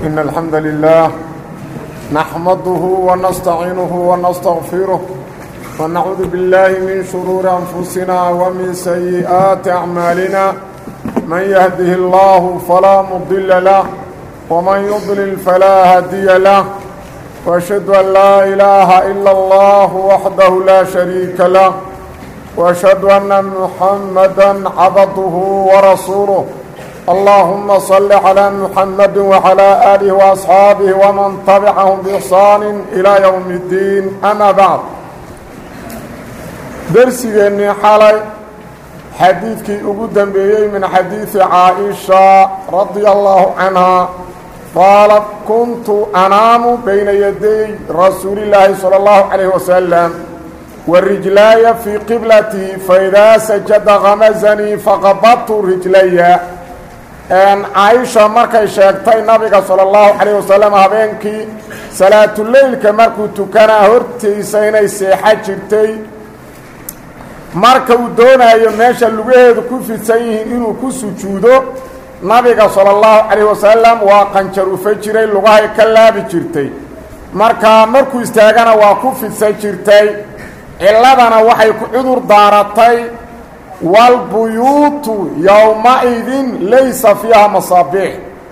إن الحمد لله نحمده ونستعينه ونستغفره ونعوذ بالله من شرور أنفسنا ومن سيئات أعمالنا من يهده الله فلا مضل له ومن يضلل فلا هادي له وأشهد أن لا إله إلا الله وحده لا شريك له وأشهد أن محمدا عبده ورسوله اللهم صل على محمد وعلى آله وأصحابه ومن تبعهم بإحسان إلى يوم الدين أما بعد درسيني حالي حديثك أقدم به من حديث عائشة رضي الله عنها قالت كنت أنام بين يدي رسول الله صلى الله عليه وسلم والرجلاي في قبلتي فإذا سجد غمزني فقبضت رجلي أن عائشة مركي شاكتي نبي صلى الله عليه وسلم هبينكي صلاة الليل كمركو تكنا هرتي سيني سيحة جرتي marka doonayo meesha lugaheedu ku fidsan yihiin inuu ku sujuudo nabiga sallallahu alayhi wasallam waa qanjaru fajiray lugahay ka laabi jirtay markuu istaagana waa ku fidsan jirtay ciladana waxay ku cudur daaratay wal buyutu yawma idin laysa fiha masabih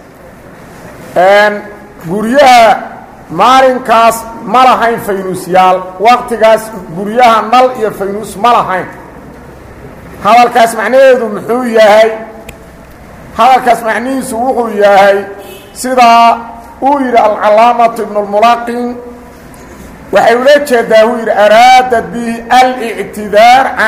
guryaha maalinkaas ma lahayn faynusyaal waqtigaas guryaha nal iyo faynus ma lahayn hadalkaas macnaheedu muxuu yahay hadalkaas macnihiisu wuxuu yahay sida uu yiri al-Allaamah ibn al-Mulaqin waxay ula jeedaa uu yiri araada bi al-i'tidaar an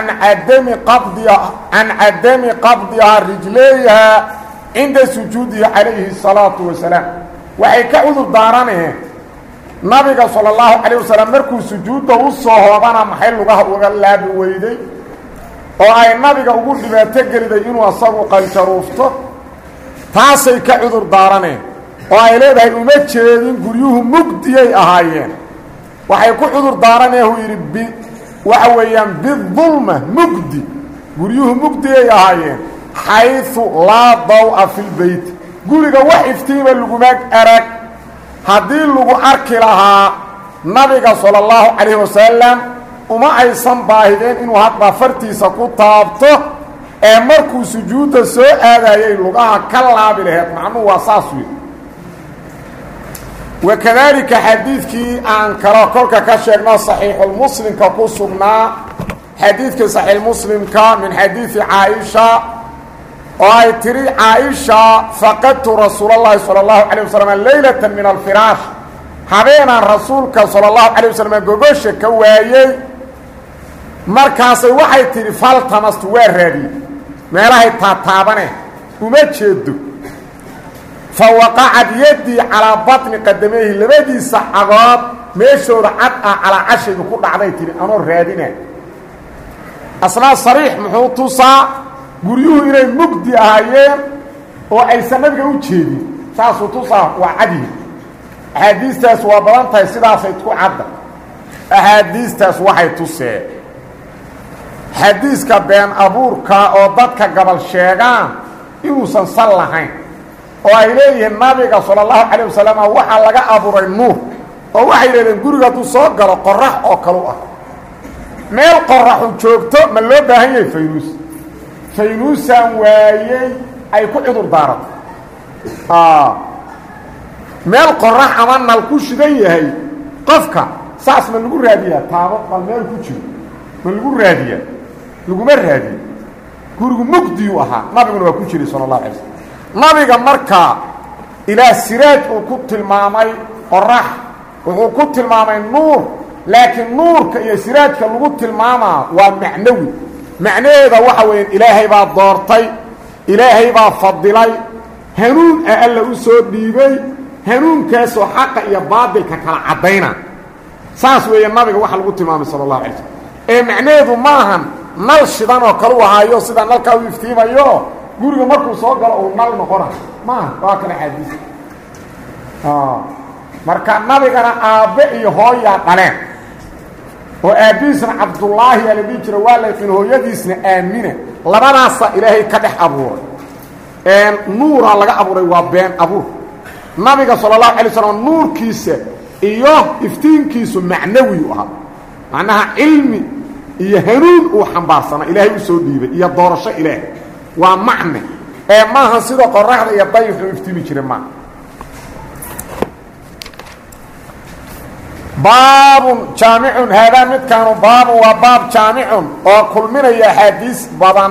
adami qabdiha rijlayha inda sujuudi alayhi salatu wa salam waxay ka udur daaraneen nabiga sallallahu alayhi wasallam markuu sujuuda u soo hoobana maxay lugaha uga laabi weyday oo ay nabiga ugu dhibaato geliday inuu asagu qanjaruufto taasay ka cudur daaraneen oo ay leedahay uma jeedin guryuhu mugdiyay ahaayeen waxay ku cudur daaraneen uu yiri waxa weeyaan bidulma mugdi guryuhu mugdiyay ahaayeen haythu la dawa fil bayt guriga wax iftiima lagu maag arag haddii lagu arki lahaa nabiga sallallahu alayhi wasallam uma aysan baahideen inuu hadba fartiisa ku taabto ee markuu sujuuda soo aadayay lugaha ka laabi lahayd macnuhu waa saas weey وكذلك حديثك عن كراكولك كشيخنا صحيح المسلم كقصنا حديثك صحيح المسلم من حديث عائشة وهي تري عائشة فقدت رسول الله صلى الله عليه وسلم ليلة من الفراش حبينا رسولك صلى الله عليه وسلم قبش كوايي مركاسي وحي تري فالتمست ويرهدي ما راهي تاتابنه وما تشدو فوقعت يدي على بطن قدميه لبدي صحابات ميشور عطا على عشي بكل عضي تري أنا رهدينه أصلا صريح محوطوسا guriyuhu inay mugdi ahaayeen oo ay sanadka u jeedin saas uu tusaa waa cadi ahadiistaas waa badan tahay sidaas ay ku cadda ahadiistaas waxay tusee hadiiska been abuurka oo dadka gabal sheegaan inuusan sal lahayn oo ay leeyihiin nabiga sallallahu alayhi wasallam waxa laga abuuray nuur oo waxay leeyihiin guriga uu soo galo qorax oo kale ah meel qorax uu joogto ma loo baahan yahay fayrus فينوسان وايي اي ku cudur daarad meel qorax ama nal ku shidan yahay qofka saas ma lagu raadiyaa taabo qal meel ku jiro ma lagu raadiyaa lagu ma raadiyo gurigu mugdi u ahaa nabiguna waa ku jiray sallallahu alayhi wasallam nabiga marka ila siraaj uu ku tilmaamay qorax wuxuu ku tilmaamay nuur laakiin nuurka iyo siraajka lagu tilmaamaa waa macnawi macnaheeda waxa weeyaan ilaahay baa doortay ilaahay baa fadilay hanuun alla u soo dhiibay hanuunkaas oo xaq iyo baadilka kala cadayna saas weeyaan nabiga waxa lagu tilmaamay sallallahu alayhi wasallam ee macnaheedu maahan nal shidan oo kale wahayo sida nalka uu iftiimayo guriga markuu soo galo oo nal noqona ma waa kala xadiis marka nabigana aabe iyo hooya dhaleen وأبيسنا عبد الله يلي بيجرى ولا يكن هو يديسنا آمنة لبناس إلهي كدح أبوه نور على أبوه وبين أبوه nabiga sallallahu alayhi wasallam nuurkiisa iyo iftiinkiisu macnawi u ahaa macnaha ilmi iyo hanuun uu xambaarsana ilaahay u soo dhiibay iyo doorasho ilaahay waa macne ee maaha sida qoraxda iyo dayixu iftimi jiray ma باب جامع هذا متكان باب وباب جامع وكل من حديث بدن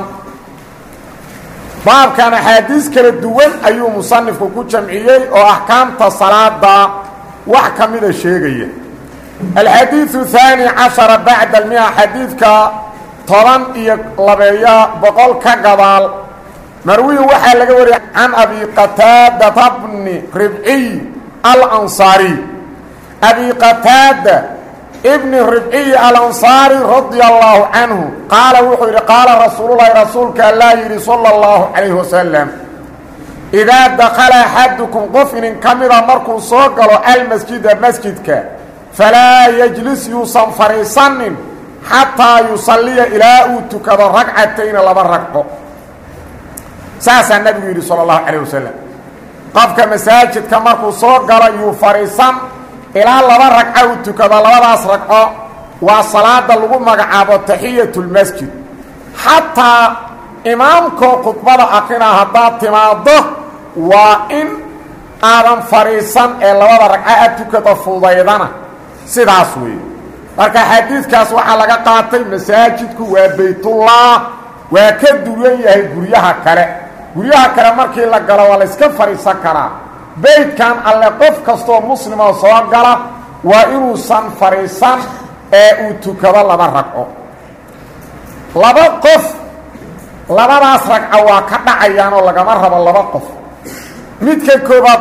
باب كان حديث كلا دوان اي مصنف كو جمعيه او احكام الصلاه واحكام الشيغيه الحديث الثاني عشر بعد المئة حديث طبعا لبيا بقول كغبال مروي وحا لغا وري عن ابي قتاده بن ربعي الانصاري أبي قتادة ابن ربعي الأنصاري رضي الله عنه قال وحير قال رسول الله رسولك الله يري صلى الله عليه وسلم إذا دخل أحدكم قفن كاميرا مركو صوغلو المسجد مسجدك فلا يجلس يوصن فريصن حتى يصلي إلى أوتك بركعتين لبركعه ساسا النبي يري صلى الله عليه وسلم قفك مساجد كمركو صوغلو يفريصن إلى لبا ركعة وتكذا لباس ركعة وصلاة لغو مقعب تحية المسجد حتى إمامك قطبة أقنا هدات تماده وإن آدم فريسا إلى لبا ركعة تكذا فضيدنا سيداسوي لك حديث كاسو حلقة قاتل مساجدك وبيت الله وكدوين يهي قريها كره قريها كره مركي لقلا والاسك فريسا كره بيت كان على قف كستو مسلم وصواب قال وإنو سان فريسان او تكذا لبا ركعو لبا قف لبا راس ركعو وكذا عيانو لغا مرحبا لبا قف ميتك كوباد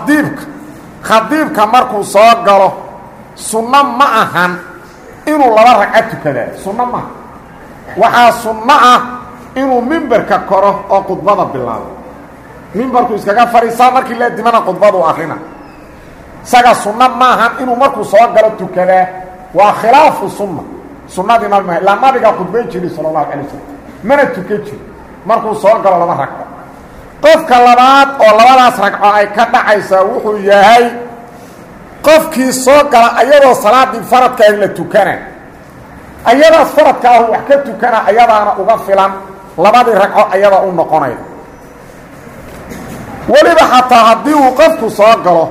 خطيبك مركو صواب قال سنة معهن إنو لبا ركعو تكذا سنة معهن وحا سنة إنو منبرك كره او قطبة بالله منبركو iskaga fariisaa markii la dimana qodbadu akhrina saga sunna maahan inuu markuu soo galo tukada waa khilaafu sunnadii la nabiga qodbay jiray sallallahu alayhi wasallam mana tukaji markuu soo galo laba ragco qofka labaad oo labadaas ragco ay ka dhacaysa wuxuu yahay qofkii soo gala ayadoo salaadii faradka la tukana ayada faradka wax ka tukana ayadaana uga filan labadii ragco ayada u noqonaysa ولذا حتى هدي وقفك صاقله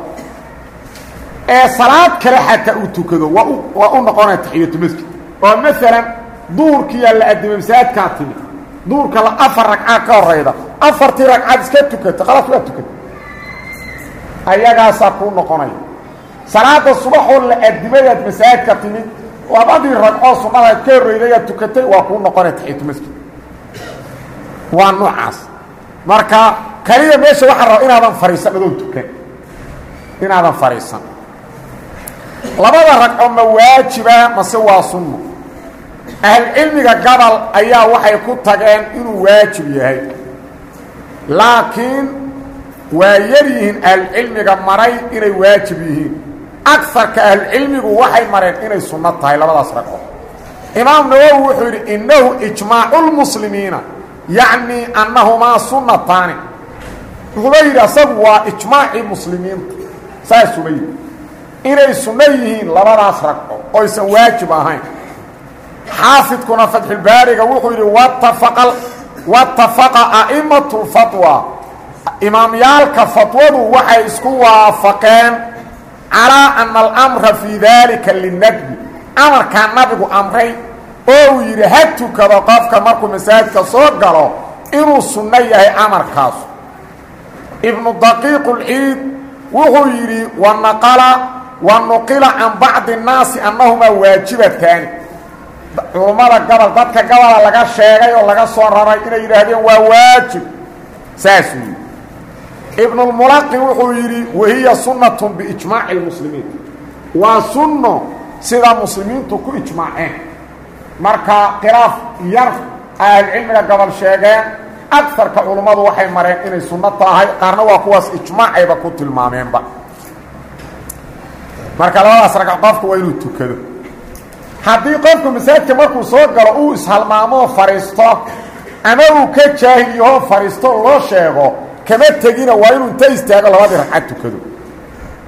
صلاة كلا حتى أتوكده وأنقونا تحية المسجد ومثلا دورك يلا أدي مساعد كاتمي دورك لا أفر ركعة كالرئيدة أفرتي ركعة سكتوكده خلاص لا توكده أيها ساقون نقونا صلاة الصبح ولا أدي مساعد كاتمي وبعد الركعة صنعها كالرئيدة توكده وأكون نقونا تحية المسجد والنعاس مركا كليه ماشي waxa rabo inaadan fariisan adoo tukan inaadan fariisan labada ragco ma waajiba mase waa sunno ilmiga gabal ayaa waxay ku tageen inuu waajib yahay laakiin waa yariin ilmiga maray inay waajib yihiin aktharka ilmigu waxay mareen inay sunno tahay labadaas ragco imaam nawawi wuxuu yiri innahu ijmaa'ul muslimiina يعني أنهما سنتان غير أصبوا إجماع المسلمين ساسوي إنه سنيهين لما أسرقوا ويسن واجبهين حافظ كنا فتح الباري وقال واتفق أئمة الفتوى إمام يالك فتوى وحي اسكوا وافقين على أن الأمر في ذلك للنجم أمر كان نبي أمرين oo yiri hatu kaba qafka markuu masaajidka soo galo inuu sunna yahay amarkaas ibn daqiiq al-eid wuxuu yiri wa naqila an ba'd an-nas annahuma waajibatan umada gabal dadka gabal laga sheegay oo laga soo raray inay yiraahdeen waa waajib saasi ibn al-mulaqi wuxuu yiri wahiya sunnatun bi ijma' al-muslimin wa sunno sida muslimiintu ku ijmaa'een marka khilaaf yar ilmiga gabal sheegeen aktharka culimadu waxay mareen inay sunno tahay qaarna waa kuwaas ijmaacayba ku tilmaameenba marka labadaas ragco qofku waa inuu tukado haddii qofku masaajidka markuu soo galo uu ishalmaamo fariisto ama uu ka jaahiliyo fariisto loo sheego kama tegina waa inuu inta istaago labadii ragcad tukado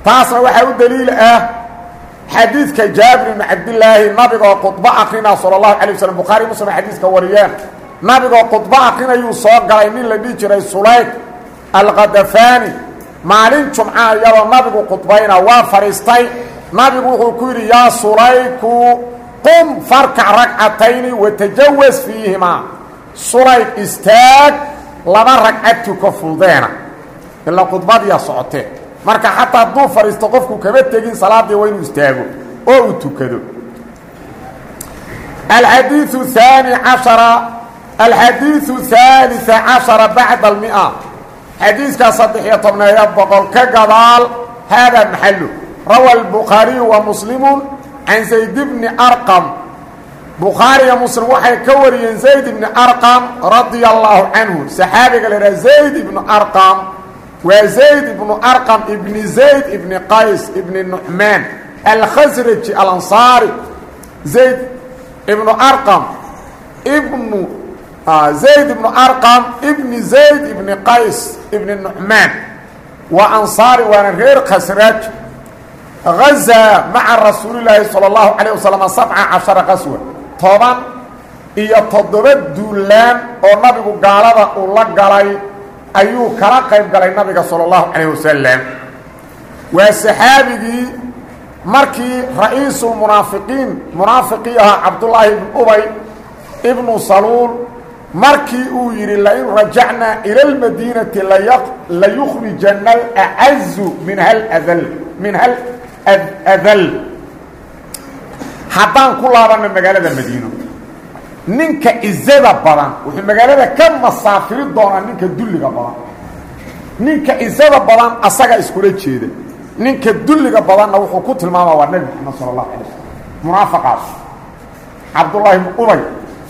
taasna waxaa u daliil ah xadiidka jaabir ibn cabdillaahi nabigoo khudbo akrinaa sala allahu calay waslm bukhaari muslim xadiiska wariyeen nabigoo khudbo akrinayuu soo galay nin la dhihi jiray sulayk alkhadafaani maalin jumca iyadoo nabigu khudbayna waa fadhiistay nabigu wuxuu ku yidhi yaa sulayku qum farkac ragcatayni watajawas fiihimaa sulayk istaag laba ragcad tuko fudeena ilaa khudbadiyaa socotee marka xataa hadduu fadhiisto qofku kama tegin salaaddii waa inuu istaago oo uu tukado alxadiiu haaliث caشhara bacda اlmia xadiiska 13 ka gadaal haadaa maxalu rawa الbukhaariyu wa muslimu can zayd bni arqam bukhaariya muslim waxay ka wariyeen zayd bni arqam radia allahu canhu saxaabiga la idhaha zayd ibnu arqam waa zayd ibnu arqam ibni zayd ibni qays ibni nucmaan alkhasraji alansaari zayd ibnu arqam ibnu zayd ibnu arqam ibni zayd ibni qays ibni nucmaan waa ansaari waana reer khasraj gazaa maca rasuulilaahi salى اllahu calayه wasalam 17 qaswa 17 duulaan oo nabigu gaalada uu la galay ayuu kala qayb galay nabiga salى اllahu calayh wasalam waa saxaabigii markii ra-iisulmunaafiqiin munaafiqii ahaa cabdullaahi ibn ubay ibnu saluul markii uu yidhi lain rajacnaa ila اlmadiinati layukhrijana alacazu minha adal haddaan ku laabanno magaalada madiino ninka izada badan wuxuu magaalada ka masaafiri doonaa ninka dulliga badan ninka izada badan asaga iskula jeeda ninka dulliga badanna wuxuu ku tilmaamaa waa nebi moxamed sala allahu alay wasalam munaafiqaas cabdullaahi ibnu ubay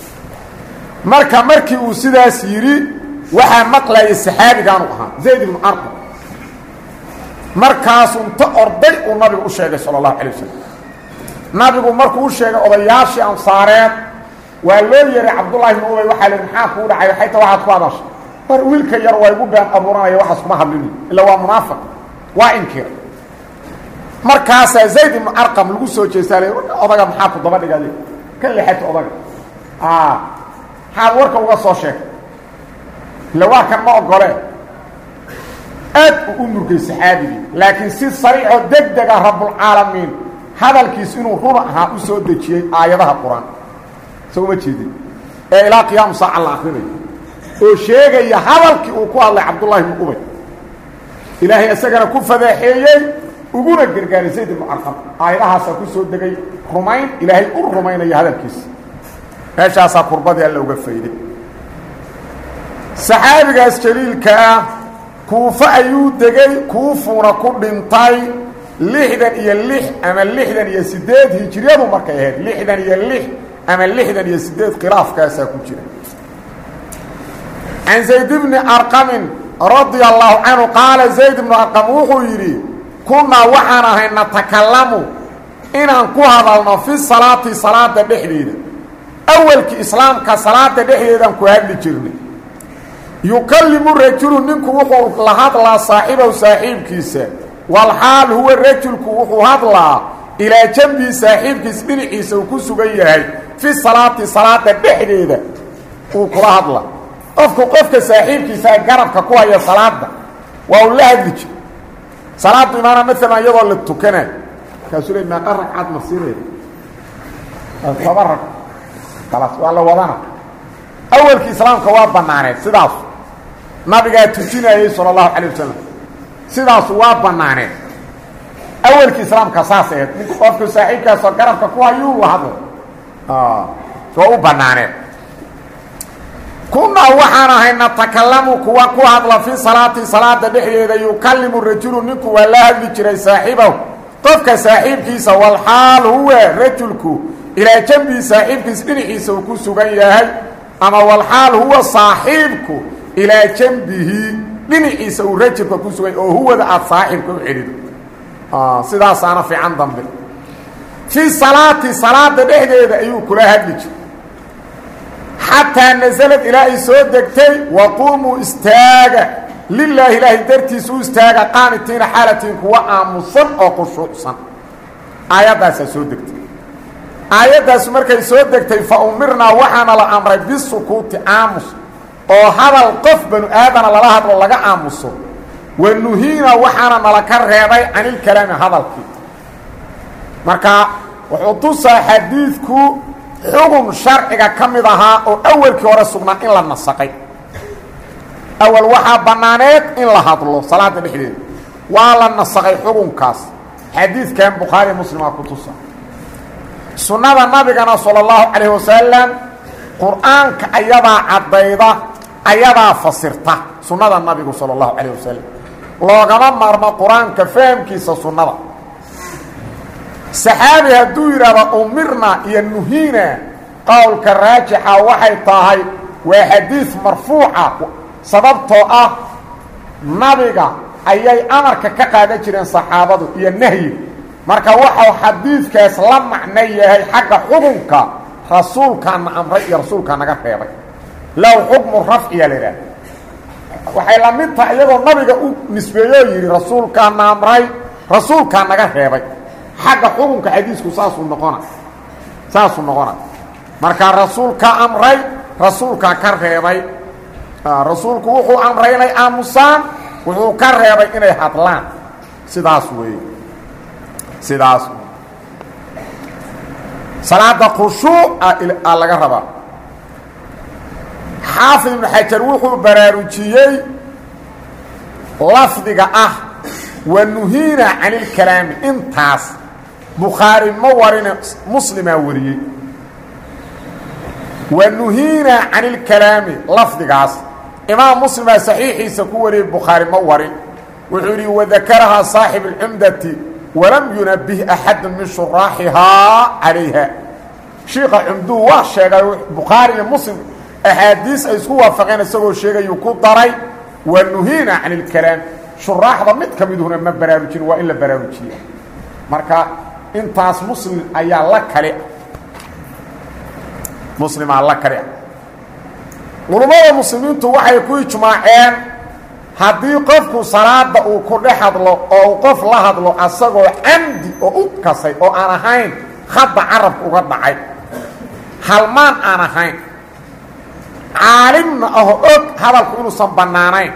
markii uu sidaas yidhi waxaa maqlayay saxaabigaanu ahaa zayd ibnu arqam markaasuu inta orday uu nabigu u sheegay sala allahu calay wasalam nabigu markuu u sheegay odayaashii ansaareed waa loo yeeray cabdullaahi ibnu ubay waxaa lihi maxaa kuu dhacay xayta waxaad ku hadashay war wiilka yar waa igu been abuuranaya waxaas kuma hadlini ila waa munaafiq waa inkira markaasaa zayd ibnu arqam lagu soo jeestaa le odaga maxaa ku daba dhiga ka leexata odaga maxaad warka uga soo sheegay ila waa kan ma ogole aad uu u murgay saxaabigii laakiin si sariixoo deg dega rabbulcaalamiin hadalkiis inuu run ahaa u soo dejiyey aayadaha qur-aan soo uma jeedin ee ilaa qiyaamu saaca la akrinayo oo sheegaya hadalkii uu ku hadlay cabdullaahi ibnu ubay ilaahay isagana ku fadeexeeyey uguna gargaaray zayd ibnu arqam aayadahaasaa ku soo degay rumayn ilaahay u rumaynaya hadalkiisa meeshaasaa kurbadii alla uga fayday saxaabigaas jaliilka ah kuufo ayuu degay kuufuuna ku dhintay 66 ama 68 hijriyadu markay ahayd 66 ama 68 khilaafkaasaa ku jira can zayd bni arqamin radia allahu canhu qaala zayd ibnu arqam wuxuu yidhi kunnaa waxaan ahay natakalamu inaan ku hadalno fi salaati salaada dhexdeeda awalkii islaamka salaada dhexdeedaan ku hadli jirnay yukallimu rajulu ninku wuxuu la hadlaa saaxiibahu saaxiibkiisa walxaal huwa rajulku wuxuu hadlaa ilaa janbii saaxiibkiis dhinaciisa uu ku sugan yahay fi salaati salaada dhexdeeda uu kula hadla qofka saaxiibkiisa garabka ku haya salaada waa uu la hadli jir salaadu imaana maalan iyadoo la tukanayo markaasuu le meeqa ragcad masiireeda 7 rag kalaas waa la wadana awalkii islaamka waa bannaaneed sidaas nabigaa tujinayay sala allahu calay wasalam sidaas waa bannaaneed awalkii islaamka saas aheed ninku qofku saaxiibkaasoo garabka ku hayuu la hadla waa u bannaaneed kunaa waxaan ahay natakalamu kuwa ku hadla fi salaati salaada dhexdeeda yukallimu rajulu ninku waa la hadli jiray saaxiibahu qofka saaxiibkiisa walxaal huwa rajulku ilaa janbii saaxiibkiis dhinaciisa uu ku sugan yahay ama walxaal huwa saaxiibku ilaa janbihi dhinaciisa uu rajulka ku sugan oo huwada aad saaxiibka u celido sidaasaana fiican dambe fi salaati salaada dhexdeeda ayuu kula hadli jiray xataa nasalad ilaa ay soo degtay waquumuu istaaga lilaahi ilaahay dartiisa u istaaga qaanitiina xaalatiin kuwa aamusan oo khushuucsan aayaddaasaa soo degtay aayaddaas markay soo degtay fa umirnaa waxaana la amray bisukuuti aamus oo hadal qof banu aadana lala hadlo laga aamuso wa nuhiina waxaana nala ka reebay canilkalaami hadalkii marka wuxuu tusaa xadiidku xugun sharciga ka mid ahaa oo awalkii hore sugnaa in la nasaqay awal waxaa bannaaneed in la hadlo salaada dhexdeeda waa la nasaqay xugunkaas xadiidkan bukhaari muslimaa ku tusa sunnada nabigana sala allahu calayhi wasalam qur-aanka ayadaa caddayda ayadaa fasirta sunnada nabigu sala allahu calayh wasalam loogama maarmo qur-aanka fahamkiisa sunnada saxaabi hadduu yidhaahdo umirna iyo nuhiina qowlka raajixa waxay tahay waa xadiid marfuuca sababtoo ah nabiga ayay amarka ka qaadan jireen saxaabadu iyo nahyi marka waxau xadiidkaas la macno yahay xagga xukunka rasuulkaana amray iyo rasuulkaa naga reebay low xukmu rafciya la idhaah waxay la mid tahay iyagoo nabiga u nisbeeyoo yidhi rasuulkaana amray rasuulkaa naga reebay xagga xukunka xadiisku saasuu noqona marka rasuulkaa amray rasuulkaa ka reebay rasuulku wuxuu amray inay aamusaan wuxuu ka reebay inay hadlaan sidaas weeye sidaas salaada khushuuca laga rabaa xaafid ibnu xajar wuxuu baraarujiyey lafdiga ah wa nuhiina can ilkalaami intaas bukhaari ma warine muslimaa wariyey wa nuhiina can ilkalaami lafdigaas imaam muslimaa saxiixiisa ku wariyey bukhaari ma warin wuxuu yidhi wadakarahaa saaxib alcumdati walam yunabih axadu min shuraaxihaa calayha shiika cumduu waa sheegay bukhaari iyo muslim axaadiis ay isku waafaqeen isagoo sheegayuu ku daray wa nuhiina can ilkalaam shuraaxda mid ka miduhuna ma baraarujin waa in la baraarujiya marka intaas muslim ayaa la kale muslimaa la kale culummada muslimiintu waxay ku ijmaaceen haddii qofku salaada uu ku dhex hadlo oo uu qof la hadlo asagoo camdi oo u kasay oo aan ahayn khadda carabka uga dhacay halmaan aan ahayn caalimna aho og hadalku inuusan bannaanayn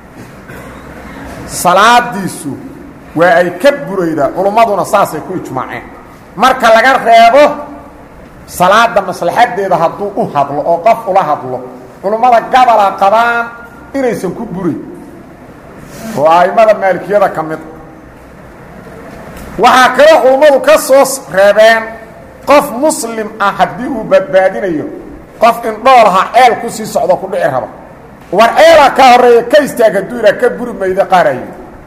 salaadiisu waa ay ka buraydaa culummaduna saasay ku ijmaaceen marka laga reebo salaada maslaxadeeda hadduu u hadlo oo qof ula hadlo culummada gabola qabaan inaysan ku burayn oo a'immada maalikiyada ka mid waxaa kaloo culummadu ka soo reebeen qof muslim ah haddii uu badbaadinayo qof indhoolaha ceel ku sii socdo ku dhici raba war ceelaa ka horreeya ka istaag hadduu yidhaha ka buri maydo qaaraa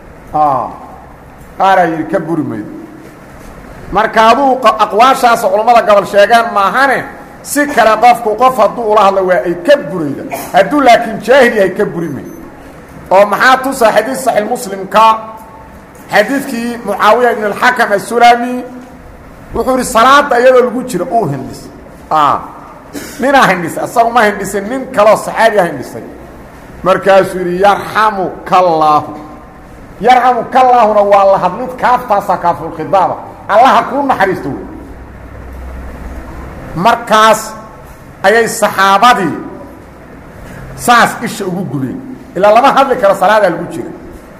yidhi ka buri maydo marka aduu aqwaashaas culummada gobol sheegaan maahane si kale qofku qof hadduu ula hadlo waa ay ka burayda hadduu laakiin jaahil yahay ka buri may oo maxaa tusaa xadiid saxiix muslimka xadiidkii mucaawiya ibn alxakam asulami wuxuu yidhi salaada iyadoo lagu jiro uu hindhis ninaa hindhisay isagu ma hindhisin nin kaloo saxaabiya hindhisay markaasuu yidhi yarxamukallaahu yarxamukallaahuna waa la hadlid kaaftaasaa kaafulkhidaaba allaha kuu naxariisto wey markaas ayay saxaabadii saas isha ugu gubeen ilaa lama hadli karo salaadaa lagu jira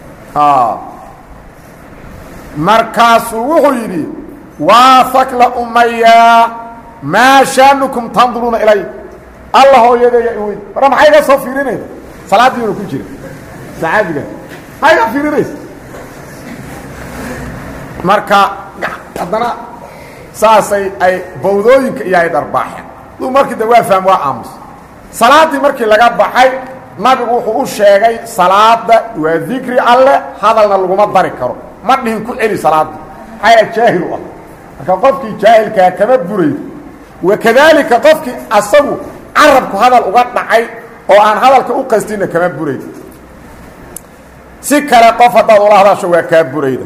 markaasuu wuxuu yidhi waafakla umaya maa shaanukum tanduruuna ilay alla hooyadeeya iweyd wara maxay iga soo fiirinaysa salaadiina ku jira saxaabiga maxay iga fiirinaysa marka haddana saasay ay bawdooyinka iyo ay dharbaaxeen duu markii da waa faham waa aamus salaaddii markii laga baxay nabigu wuxuu u sheegay salaada waa dikri alle hadalna laguma dari karo ma dhihin ku celi salaada maxaa jaahil u ah marka qofkii jaahilkaa kama buraydo wakadaalika qofkii asagu carabku hadal uga dhacay oo aan hadalka u qastinna kama buraydo si kale qof haddaad ula hadasho waa kaa burayda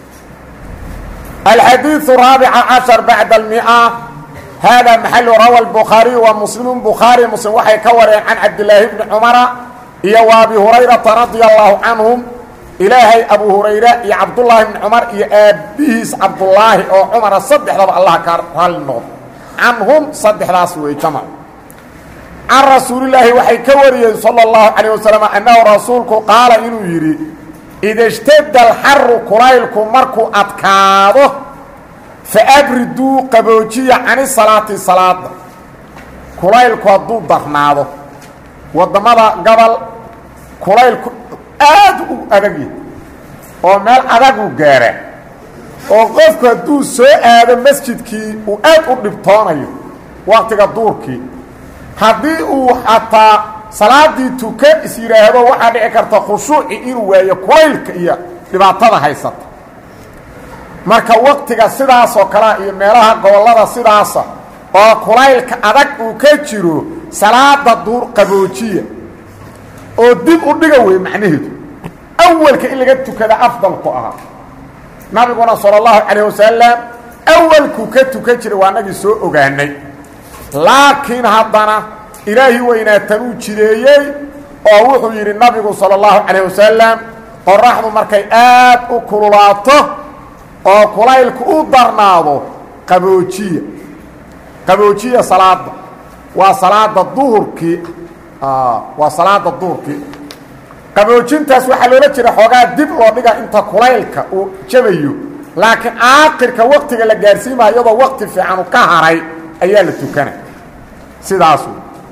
الحديث الرابع عشر بعد المئة هذا محل روى البخاري ومسلم بخاري مسلم وحي كوري عن عبد الله بن عمر iyo wa abi hurayrata radia allaahu canhum ilaahay abu hurayre iyo cabdullaahi bni cumar iyo aabbihiis cabdullaahi oo cumara saddexdaba allah ka raalli noqdo canhum saddexdaas wey jamac can rasuulilaahi waxay ka wariyeen sala allahu calayh wasalam annahu rasuulku qaala inuu yidhi ida ishtadda alxaru kulaylku markuu adkaado fa abriduu qaboojiya cani salaati salaada kulaylku hadduu darnaado waddamada gobol kulaylku aad u adagya oo meel adagu gaara oo qofku hadduu soo aado masjidkii uu aad u dhibtoonayo waqtiga duurkii haddii uu xataa salaadii tuka is yidhaahdo waxaa dhici karta khushuuci inuu waayo kulaylka iyo dhibaatada haysata marka waqtiga sidaasoo kalea iyo meelaha gobollada sidaasa oo kulaylka adag uu ka jiro salaada duur qaboojiya oo dib u dhiga wey macnaheedu awalka in laga tukada afdalku ahaa nabiguna sala allahu calayh wasalam awalkuu ka tukan jiray waa nagii soo ogaanay laakiin haddana ilaahi weynaatan uu jideeyey oo wuxuu yidhi nabigu sala allahu calayh wasalam qoraxdu markay aad u kululaato oo kulaylku u darnaado qaboojiya salaada waa salaada duhurkii waa salaada duhurkii qaboojintaas waxaa loola jira xoogaa dib loo dhiga inta kulaylka uu jabayo laakiin aakhirka waqtiga la gaarsiimayo iyadoo waqti fiicanu ka haray ayaa la tukana sidaas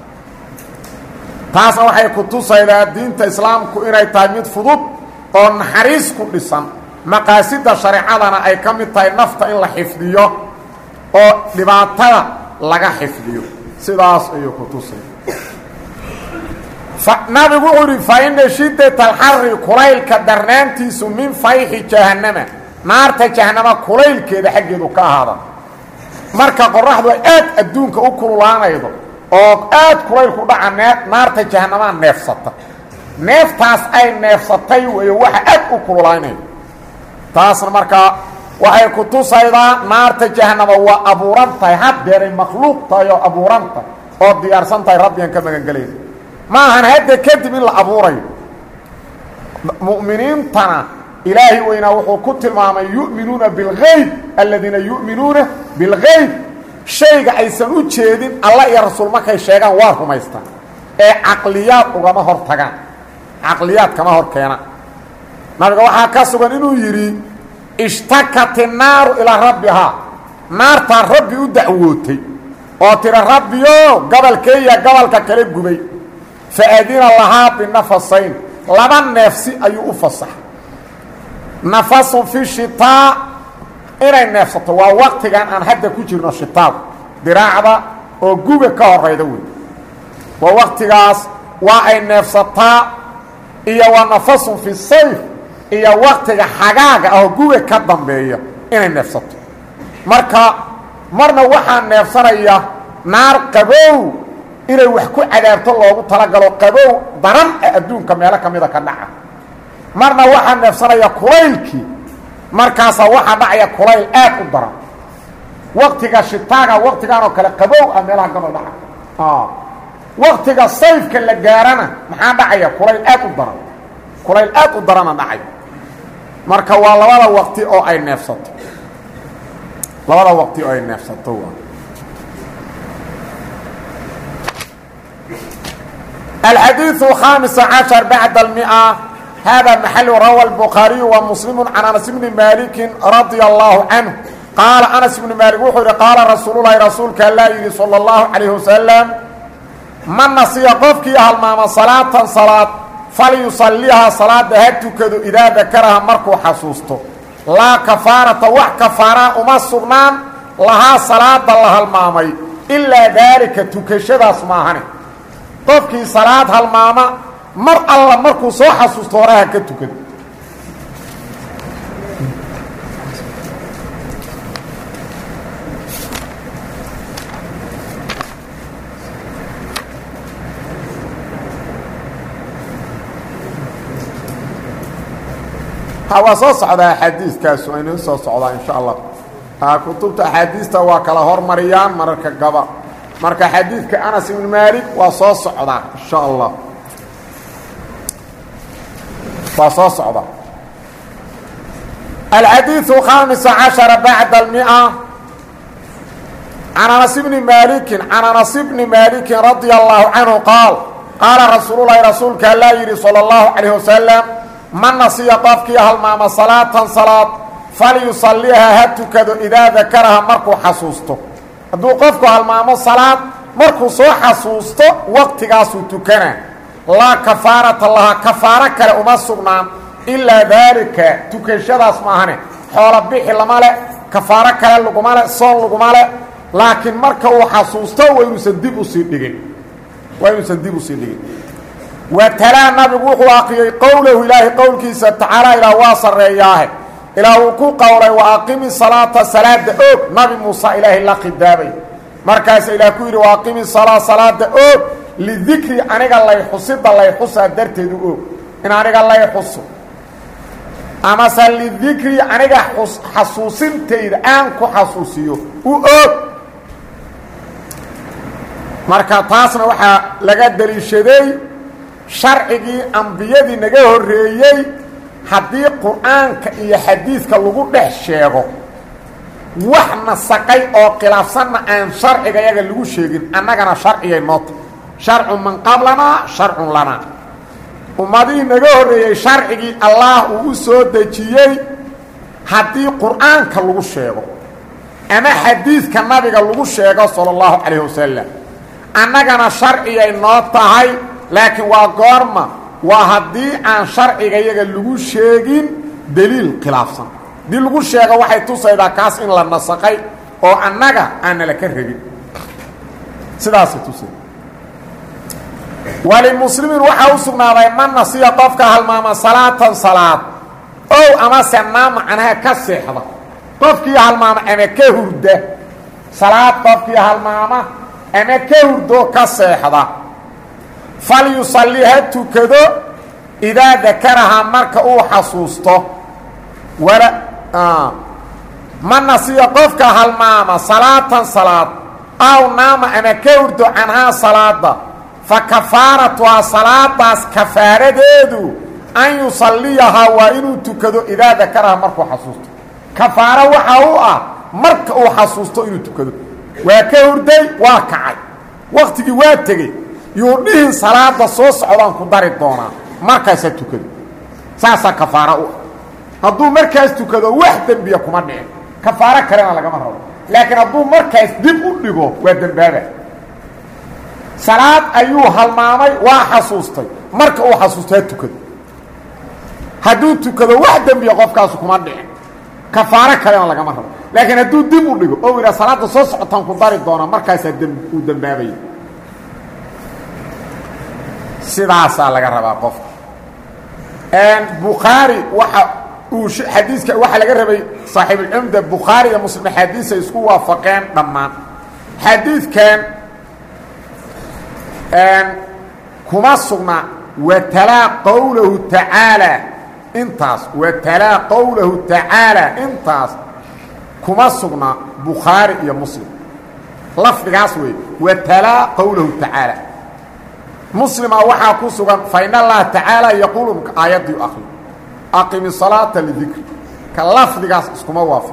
taasna waxay ku tusaydaa diinta islaamku inay tahay mid fudud oo naxariis ku dhisan maqaasida shareecadana ay ka mid tahay nafta in la xifdiyo oo dhibaatada laga xifdiyo sidaas ayuu ku tusay nabigu wuxuu uhi fa ina shiddata alxarri kulaylka darnaantiisu min fayxi jahannama naarta jahanama kulaylkeeda xaggeedu ka ahaada marka qoraxdu ay aad adduunka u kululaanaydo oo aad kulaylku dhaca naarta jahanamaa neefsata neeftaas ay neefsatay weeyo waxa aad u kululaanaydo taasna markaa waxay ku tusaydaa naarta jahanama waa abuuran tahay haddeeray makhluuq tahay oo abuuran tahay oo diyaarsan tahay rabbigan ka magangelayna ma ahan hadda kadib in la abuurayo mu'miniintana ilaahi weynaa wuxuu ku tilmaamay yu'minuuna bilgayb aladiina yu'minuuna bilgayb shayga aysan u jeedin alla iyo rasuul markay sheegaan waa rumaystaan ee caqliyaad ugama hor tagaan caqliyaad kama hor keenaan nabiga waxaa ka sugan inuu yidhi ishtakat innaaru ilaa rabbihaa naartaa rabbi u dacwootay oo tira rabbiyo gobolkeeya gobolka kala gubay faadina lahaa binafasayn laba neefsi ayuu u fasaxay nafasun fi shitaa inay neefsato waa waqtigan aan hadda ku jirno shitaada diraacda oo guga ka horayda wey waa waqtigaas waa ay neefsataa iyo waa nafasun fi sayf iyo waqtiga xagaaga ah oo guga ka dambeeya inay neefsato marka marna waxaa neefsanaya naar qabow inay wax ku cadaabto loogu talagalo qabow daran ee adduunka meelo ka mida ka dhaca marna waxaa neefsanaya kulaylkii markaasaa waxaa dhacaya kulayl aad u daran waqtiga shitaaga waqtigaan oo kale qabow ah meelaha gabal dhaca waqtiga sayfka la gaarana maxaa dhacaya kulayl aad u daran kulayl aad u darana dhacay marka waa labada waqti oo ay neefsato labada waqti oo ay neefsato الحديث الخامس عشر بعد المئة هذا محل روى البخاري ومسلم عن أنس بن مالك رضي الله عنه قال أنس بن مالك وحر قال رسول الله رسولك الله صلى الله عليه وسلم من نسي قفك أهل صلاة صلاة فليصليها صلاة هتكد إذا ذكرها مركو حسوسته لا كفارة وح كفارة وما السغنان لها صلاة الله المامي إلا ذلك تكشد اسماهنه qofkii salaad halmaama mar alla markuu soo xasuusto horaha ka tukado waa soo socdaa axaadiiskaasu aynu soo socdaa insha allah kutubta axaadiista waa kala hormariyaan mararka gaba marka xadiidka Anas ibn Malik waa soo socdaa insha Allah وصوص عضا. الحديث 15 بعد 100 عن أنس بن مالك رضي الله عنه قال رسول الله رسولك الله يري صلى الله عليه وسلم من نسي قفك هلمام صلاة فليصليها هتكدو إذا ذكرها مركو حسوسته هدو قفك هلمام صلاة مركو صو حسوسته وقت قاسو تكنا لا كفارة الله كفارة كلا أمسقنا إلا ذلك تكشد اسمهانه حول بيح لماله كفارة كلا لقماله صون لقماله لكن مركو حسوسته ويسدب سيدي وتلا النبي وحي قوله إلهي قولك تعالى إلى واصل رياه إلى وقوق قوله وأقيم الصلاة صلاة أوك نبي موسى إلهي الله قدامي مركز إلى كوير وأقيم الصلاة صلاة أوك للذكر أنك الله يحصد الله يحصد درته أوك إن أنك الله يحصد أما سأل للذكر أنك حسوسين تيد أنك حسوسيه أوك marka taasna waxa laga daliishaday sharcigi anbiyadii naga horeeyay hadii quraanka iyo xadiiska lagu dhex sheego wax nasaqay oo khilaafsan aan sharciga yaga lagu sheegin annagana sharciyay noot sharcu man qablana sharcun lana ummadii naga horeeyay sharcigi Allah uu soo dejiyay hadii quraanka lagu sheego ama xadiiska nabiga lagu sheego sallallahu alayhi wasallam annagana sharciyay noo tahay laakiin waa goorma waa haddii aan sharciga iyaga lagu sheegin daliil khilaafsan dii lagu sheego waxay tusaydaa kaas in la nasaqay oo annaga aan la ka rabin sidaas tusay wali muslimin waxa uu sugnaaday man nasiya qofka halmaama salaad oo ama sanaa macnaha ka seexda qofkii halmaama ama ka hurda salaad qofkii halmaama أما كهردو كسيحدا فليصليها تكدو إذا ذكرها مركا أو حسوسته ولا من نسي قفك هالماما صلاة أو نام أما كهردو عنها صلاة فكفارتها صلاة كفارة ديدو أن يصليها وإنو تكدو إذا ذكرها مركا حسوسته كفارة وحاوة مركا أو حسوسته إنو تكدو وكهردي واكعي وقتي واتغي يوديه صلاه سو سودان ku dari doona markaas tukado saasa kafaara haduu markaas tukado wax dambiya kuma dhicin kafaara kale laga maro laakiin haduu markaas dib u dhigo waa dambaaba salaad ayuu halmaamay waa xasuustay marka uu xasuustay tukado haduu tukado wax dambiya qofkaas kuma dhicin kafaara kale laga maro لكن هدو دم ودغو او الى صلاه soo socotan ku dari doona markaas u dambaabay sidaas laga rabaa qof bukhari waxa uu xadiiska waxa laga rabay saaxib al-umda bukhari iyo muslim xadiis isku waafaqeen dhamaan xadiiskan kuma sugna wa tala qawluhu ta'ala intaas wa tala qawluhu ta'ala intaas كما سقنا بخاري يا مسلم لفظ قاسوي وتلا قوله تعالى مسلم وحا كسغا فإن الله تعالى يقول آيات أخي أقم الصلاة للذكر كاللفظ قاس كما وافق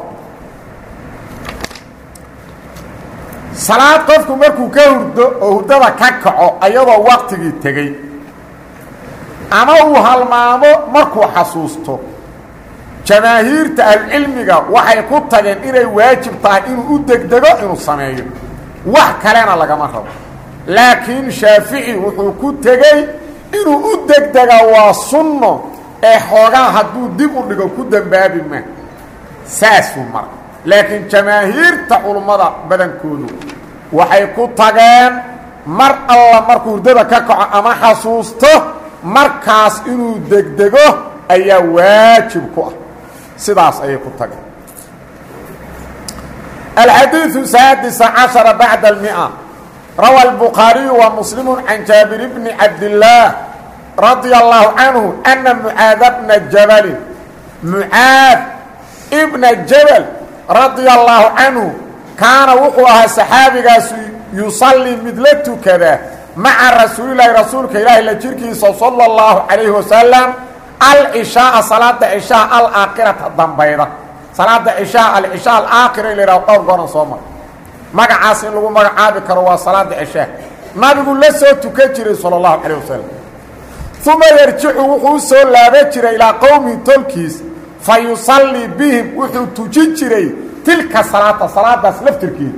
صلاة قفكم مركو كهرد وهدد كاكعو أيضا وقتي تغي أما هو هالمامو مركو حسوسته جماهير العلمية waxay ku tageen inay waajib tahay inuu u degdego inuu sameeyo wax kalena laga ma rabo laakiin Shaafici wuxuu ku tagay inuu u degdego waa sunno ee xooga haduu dib u dhigo ku dambaabi ma saasu mar laakiin jamaahirta culimada badankoodu waxay ku tageen mar alla markuu hurdada ka kaco ama xasuusto markaas inuu degdego ayaa waajib ku ah sidaas ay ku tageen الحديث 16 بعد 100 روى البخاري ومسلم عن جابر بن عبد الله رضي الله عنه أن معاذ بن جبل رضي الله عنه كان وقوها صحابي يصلي مثلته كذا مع رسول الله رسولك إله لجركي صلى الله عليه وسلم العشاء صلاة عشاء الآخرة الضمبيضة صلاة عشاء العشاء الآخرة اللي راو قول قرن صومر مقعاس إن لغو مقعابي كروا صلاة عشاء ما بيقول لسه تكجري صلى الله عليه وسلم ثم يرجع وحوسه لابجر إلى قوم تلكيس فيصلي بهم وحو تججري تلك صلاة سلف تركي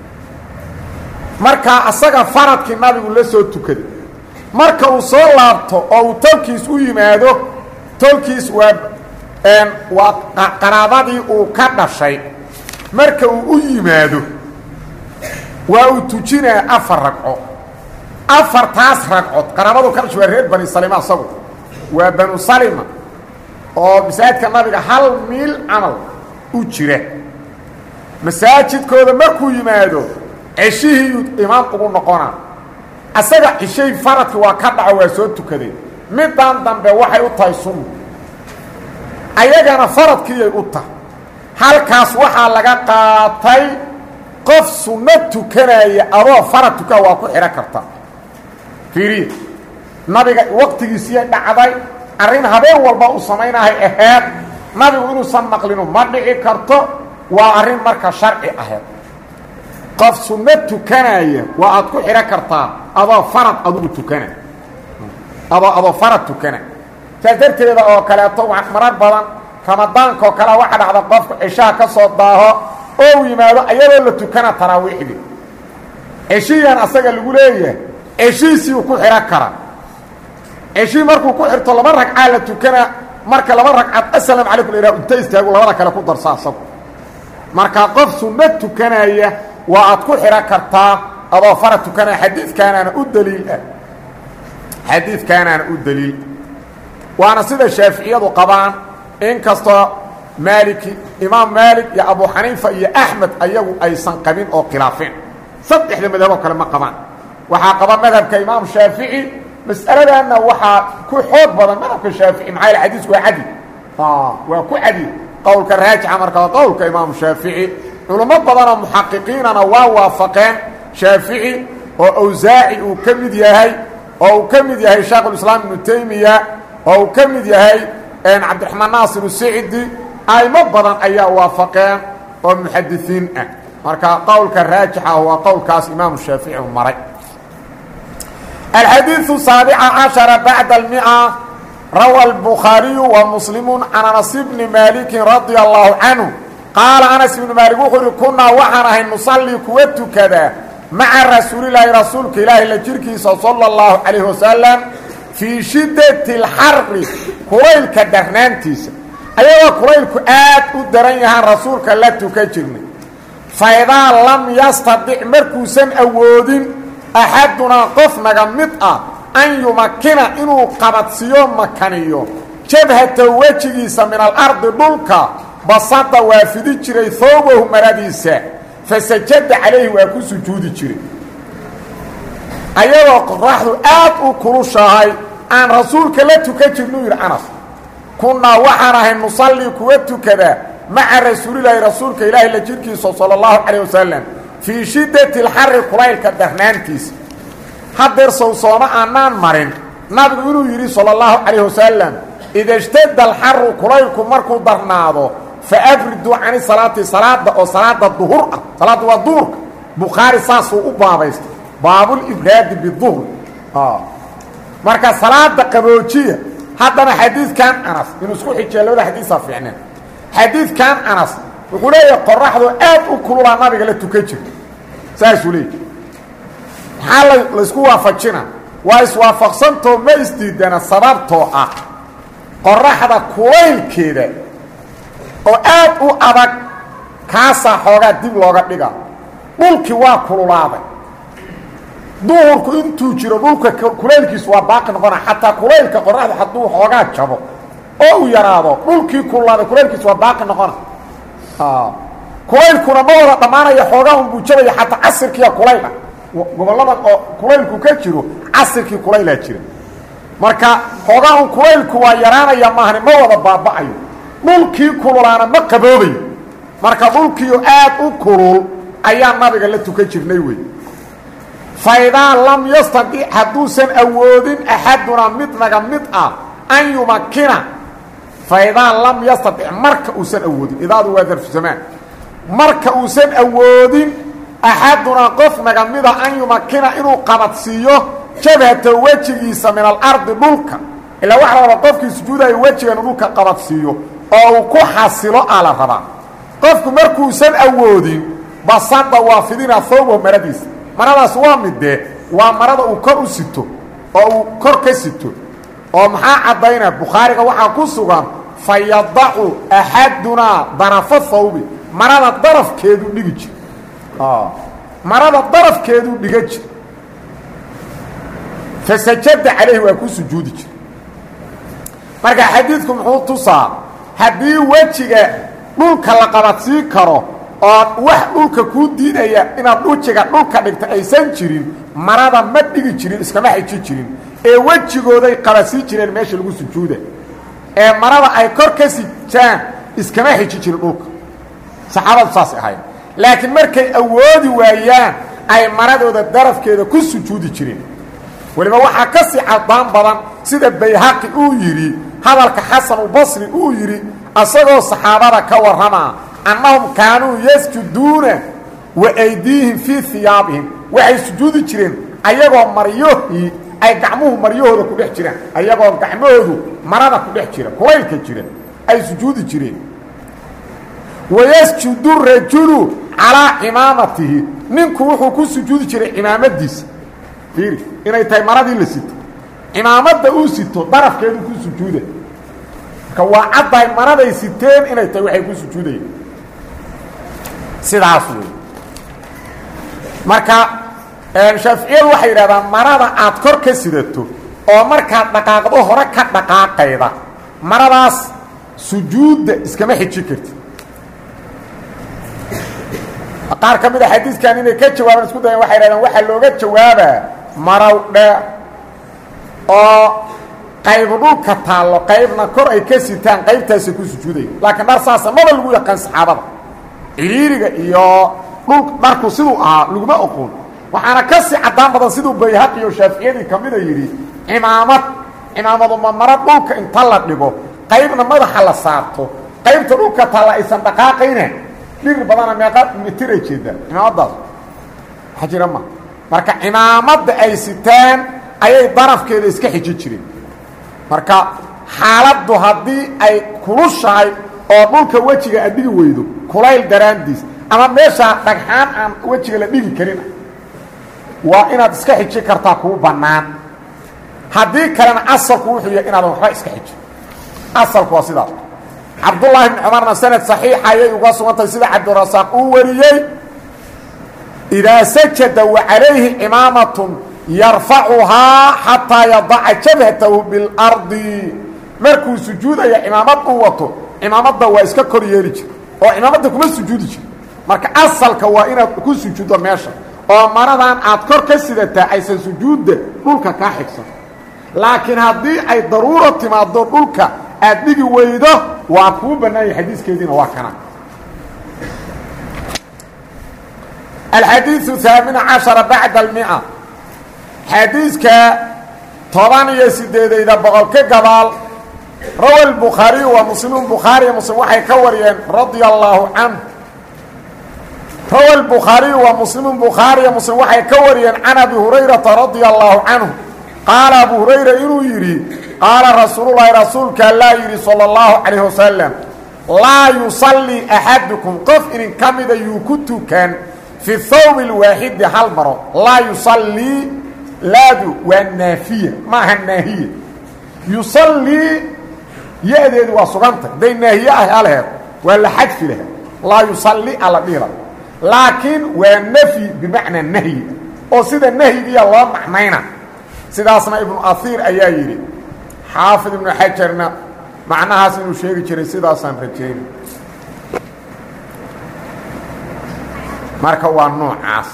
marka asaga faradkii nabigu la soo tukaday marka uu soo laabto oo tolkiis u yimaado tolkiis waa qaraabadii uu ka dhashay marka uu u yimaado waa uu tujinaa 4 ragco 4 taas ragco qaraabadu ka dhashay reer bani salima asagu waa banu salima oo masaajidka nabiga hal mil amal u jira masaajidkooda markuu yimaado عشيه إمام قبول نقونا أسجع عشي فرط وكذا وسوت كذي مدان دم بواحد يطايسون أيجانا فرط كي يطا هل كاس واحد لقى طاي قف سنة كنا أراه فرط كواكو حركتا فيري نبي وقت يسيء عداي أرين هذا والباء سمينا هي أهل نبي يقولوا سمق لنا مرة كرتا وأرين مركز شرعي أهل قف سنة كناية وأدكو حركرتا أضا فرط أدو تكنا أضا فرط تكنا فدرت إذا أوكالاتو مرات بضان رمضان كوكالا واحد على قف عشاء كصداها أو يمالو أيضا اللي تكنا تراويح دي عشيا أصدق اللي قوليه عشي سيوكو حركرا عشي مركو كو حرطو لمرك عالة تكنا مركا لمرك السلام عليكم إلى أنتيستي أقول لمرك لكو درسا صبو مركا قف سنة كناية وأدكو حركرتا أضا فرط كان حديث كان أنا الدليل وأنا سيدة الشافعية وقبان إن كستا مالك إمام مالك يا أبو حنيفة يا أحمد أيهو أي سنقبين أو خلافين صدح لمذهبه كلمة قبان وحا قبان مذهب كإمام شافعي مسألة أنه وحا كو حوض بدن مذهب الشافعي معايا الحديث كو عدي وكو عدي قول كالراج عمر قول كإمام شافعي علماء بدنا محققين أنا ووافقين شافعي وأوزاعي وكمد يهي أو كمد يهي شيخ الإسلام ابن تيمية أو كمد يهي أن عبد الرحمن ناصر السعدي أي مبضا أي وافقين ومحدثين مركا قول كالراجحة هو قول كاس إمام الشافعي ومري الحديث 17 بعد 100 روى البخاري ومسلم عن أنس بن مالك رضي الله عنه قال أنس بن مالك وخير كنا وحنا نصلي كويت كذا مع رسول الله رسولك إله لجركي صلى الله عليه وسلم في شدة الحر كويل كدرنانتيس أيها كويل كآت ودرنيها رسولك لا تكجرني فإذا لم يستطع مركوسا أودين أحدنا قفنا جمطة أن يمكن إنه قبط سيوم مكانيو جبهة وجهيس من الأرض دولك بسط وافدي جري ثوبه مراديسا فسجد عليه ويكون سجود جري أيها قرحه آت وكروشاهي عن رسولك لا تكجر نوير أنس كنا وحنا نصلي كويت كذا مع رسول الله رسولك إله لجركي صلى الله عليه وسلم في شدة الحر قليل كدهنانتيس حضر صوصونا أنان مرين نبي يري صلى الله عليه وسلم إذا اشتد الحر قليل كمركو درناضو فأبردوا عن صلاة أو صلاة الظهر صلاة والظهر بخاري ساسو أبابيست باب الإبراد بالظهر مركز صلاة قبوتية هذا حديث كان أنس ينسخوا حجة هذا حديث صفيعنا حديث كان أنس يقول لي قرح له آت وكلوا النبي قال تكجر ساسو لي حال لسكوا وافقنا وافقسنتو ما استيدنا صبرتو قرح هذا كويل كده oo aad u adag kaasa xoogaa dib looga dhiga dhulkii waa kululaaday duurku intuu jiro dhulka kuleelkiisu waa baaqi noqona xataa kuleelka qoraxda hadduu xoogaa jabo oo u yaraado dhulkii kululaaday kuleelkiisu waa baaqi noqona kuleelkuna ma wada dhammaanaya xoogaa unbuu jabaya xataa casirkiiya kulayla gobollada oo kuleelku ka jiro casirkii kulaylaa jira marka xoogaa un kuleelku waa yaraanaya maahani ma wada baaba'ayo dhulkii kululaana ma qaboobay marka dhulkii aad u kulul ayaa nabiga la tukan jirnay way fayda lam yastati hadusan awoodin ahaduna midnaga mid ah an yumakkina faidaa lam yastadic marka uusan awoodin idaadu waa darfu zamaan marka uusan awoodin axadunaa qof naga mida an yumakina inuu qabadsiiyo jabhata wejigiisa min alardi dhulka ilaa waxa la rabaa qofkii sujuudayo wejiga inuu dhulka qabadsiiyo oo uu ku xasilo aa la rabaa qofku markuusan awoodin basada waa fidina thawbahu maradiisa maradaas waa midee waa marada uu kor u sito oo uu kor ka sito oo maxaa caddaynaa bukhaariga waxaa ku sugan fayadacu axadunaa darafa thawbi marada darafkeedu dhigi jir marada darafkeedu dhiga jir fasajada calayhi waa ku sujuudi jir marka xadiidku muxuu tusaa haddii wejiga dhulka la qabadsiin karo oo wax dhulka kuu diidaya inaad wejiga dhulka dhigto aysan jirin marada ma dhigi jirin iskama xiji jirin ee wejigooday qabadsiin jireen meesha lagu sujuuda ee marada ay kor ka sijaan iskama xiji jirin dhulka saxaabadu saas ahayd laakiin markay awoodi waayaan ay maradooda darafkeeda ku sujuudi jireen weliba waxaa ka sii cadaan badan sida bayhaqi uu yidhi hadalka xasanulbasri uu yidhi asagoo saxaabada ka warramaa annahum kaanuu yasjuduuna wa aydiihim fii hiyaabihim waxay sujuudi jireen ayagoo maryohii ay gacmuhu maryahooda ku dhex jiraan ayagoo gacmahoodu marada ku dhex jira kulaylka jira ay sujuudi jireen wayasjudu rajulu calaa cimaamatihi ninku wuxuu ku sujuudi jiray cimaamadiisa fiiri inay tahay maradii la sito cimaamadda uu sito darafkeedu ku sujuuda marka waa caddahay maraday siteen inay tahay waxay ku sujuudayeen sidaas wey marka shaaficiyadu waxay yidhahdaan marada aad kor ka sidato oo markaad dhaqaaqdo hore ka dhaqaaqayda maradaas sujuudda iskama xiji karti qaar ka mid a xadiiskan inay ka jawaabaan isku dayeen waxay yidhahdeen waxaa looga jawaabaa marow dheer oo qayb dhulka taallo qaybna kor ay ka sitaan qaybtaasay ku sujuudaya laakiin dhar saasa maba lagu yaqaan saxaabada ciriiriga iyo dhul dharku siduu ahaa laguma oqoon waxaana ka sii caddaan badan siduu bayhaqi iyo shaaficiyadii ka mida yidhi cimaamadu ma maro dhulka inta la dhigo qaybna madaxa la saarto qaybta dhulka taalla aysan dhaqaaqayne dhir badana meeqa mitiray jeedaan cimaamaddaas waxaa jira ma marka cimaamadda ay sitaan ayay darafkeeda iska xiji jireen marka xaaladdu haddii ay kulushahay oo dhulka wejiga aad dhigi weydo kulayl daraandiis ama meeshaa dhagxaan aan wejiga la dhigi karin waa inaad iska xiji kartaa kuu bannaan haddii kalena asalku wuxuu yahay inaadan waxba iska xijin asalku waa sidaas cabdullaahi bni cumarna sanad saxiixa ayay uga sugantahay sida cabdirasaaq uu wariyey idaa sajada wa calayhi cimaamatun yarfacuhaa xataa yadaca jabhatahu biاlardi markuu sujuudaya cimaamad uu wato cimaamadda waa iska kor yeeli jir oo cimaamadda kuma sujuudi jir marka asalka waa inaad ku sujuuddo meesha oo maradan aad kor ka sidataa aysan sujuudda dhulka kaa xigsan laakiin haddii ay daruuro timaado dhulka aad dhigi weydo waa kuu bannaanyay xadiiskeediina waa kana alxadiiثu 18 bacda اlmia xadiiska 18 boqol ka gadaal rawa الbukhaariyu wa muslimu bukhaariya muslim waxay ka wariyeen radia allaahu canه rawa الbukhaariyu wa muslimu bukhaariya muslim waxay ka wariyeen can abi hurayrata radia allaahu canhu qaala abu hurayra inuu yidhi qaala rasuululahi rasuulka allaa yidhi salى اllahu calayh wasalam laa yusallii axadukum qof idin ka mida yuu ku tukan fi thawb اlwaaxidi hal maro laa yusallii laadu waa naafiya maaha naahiya yusallii ya-deedu waa sugantay hadday naahiye ah alheed waa la xadfi laha laa yusalli ala dhila laakiin waa nafyi bimacnaa nahyi oo sida nahyigiya loo macnayna sidaasna ibnu ahiir ayaa yidhi xaafid ibnu xajarna macnahaas inuu sheegi jiray sidaasaan rajayna marka waa noocaas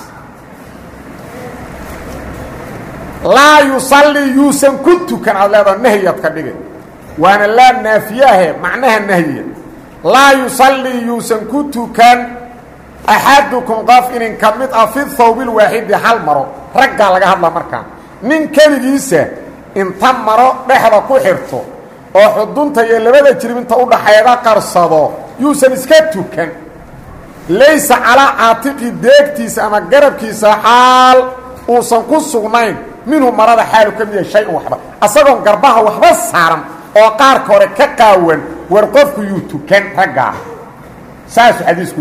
laa yusallii yuusan ku tukan aad leedaha nahyaad ka dhigay waana laa naafiyaahe macnaha nahyiya laa yusallii yuusan ku tukan axadukum qof inin ka mid ah fi thawbil waaxidi hal maro raggaa laga hadla markaa nin keligiisa inta maro dhexda ku xirto oo xudunta iyo labada jirib inta u dhaxayda qarsado yuusan iska tukan laysa calaa caatiqi deegtiisa ama garabkiisa xaal uusan ku sugnayn minhu marada xaalu ka mid yahay shay-un waxba asagoon garbaha waxba saaran oo qaarka hore ka qaawan war qofku yuu tukan raggaa saasuu xadiisku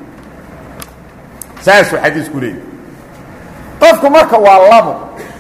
leeyahy qofku marka waa labo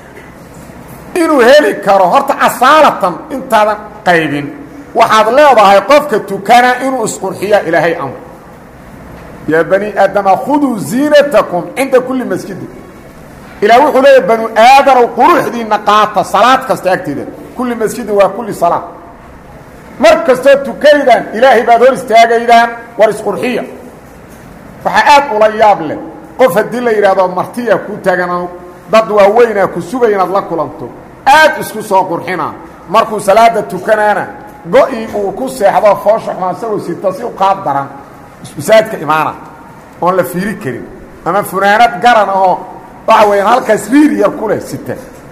inuu heli karo horta asaalatan intaadan qaybin waxaad leedahay qofka tukana inuu isqurxiya ilaahay amr yaa bani aadama khuduu ziinatakum cinda kulli masjidin ilaah wuxuu leeyahy banu aadanow quruxdiinna qaata salaad kasta agteeda kulli masjidin waa kulli salaad mar kastoo tukaydaan ilaahay baad hor istaagaydaan war isqurxiya waxaa aad ula yaab leh qof haddii la yidhaahdo martiya ku taagan dad waaweynaa ku sugaya inaad la kulanto aad isku soo qurxina markuu salaada tukanaana go-ii uu ku seexdo foosha xumaan isagoo sita si u qaad daran masaajidka imaana oon la fiiri karin ama funaanad garan ahoo waxa weeyaan halkaas riir yar ku leh sita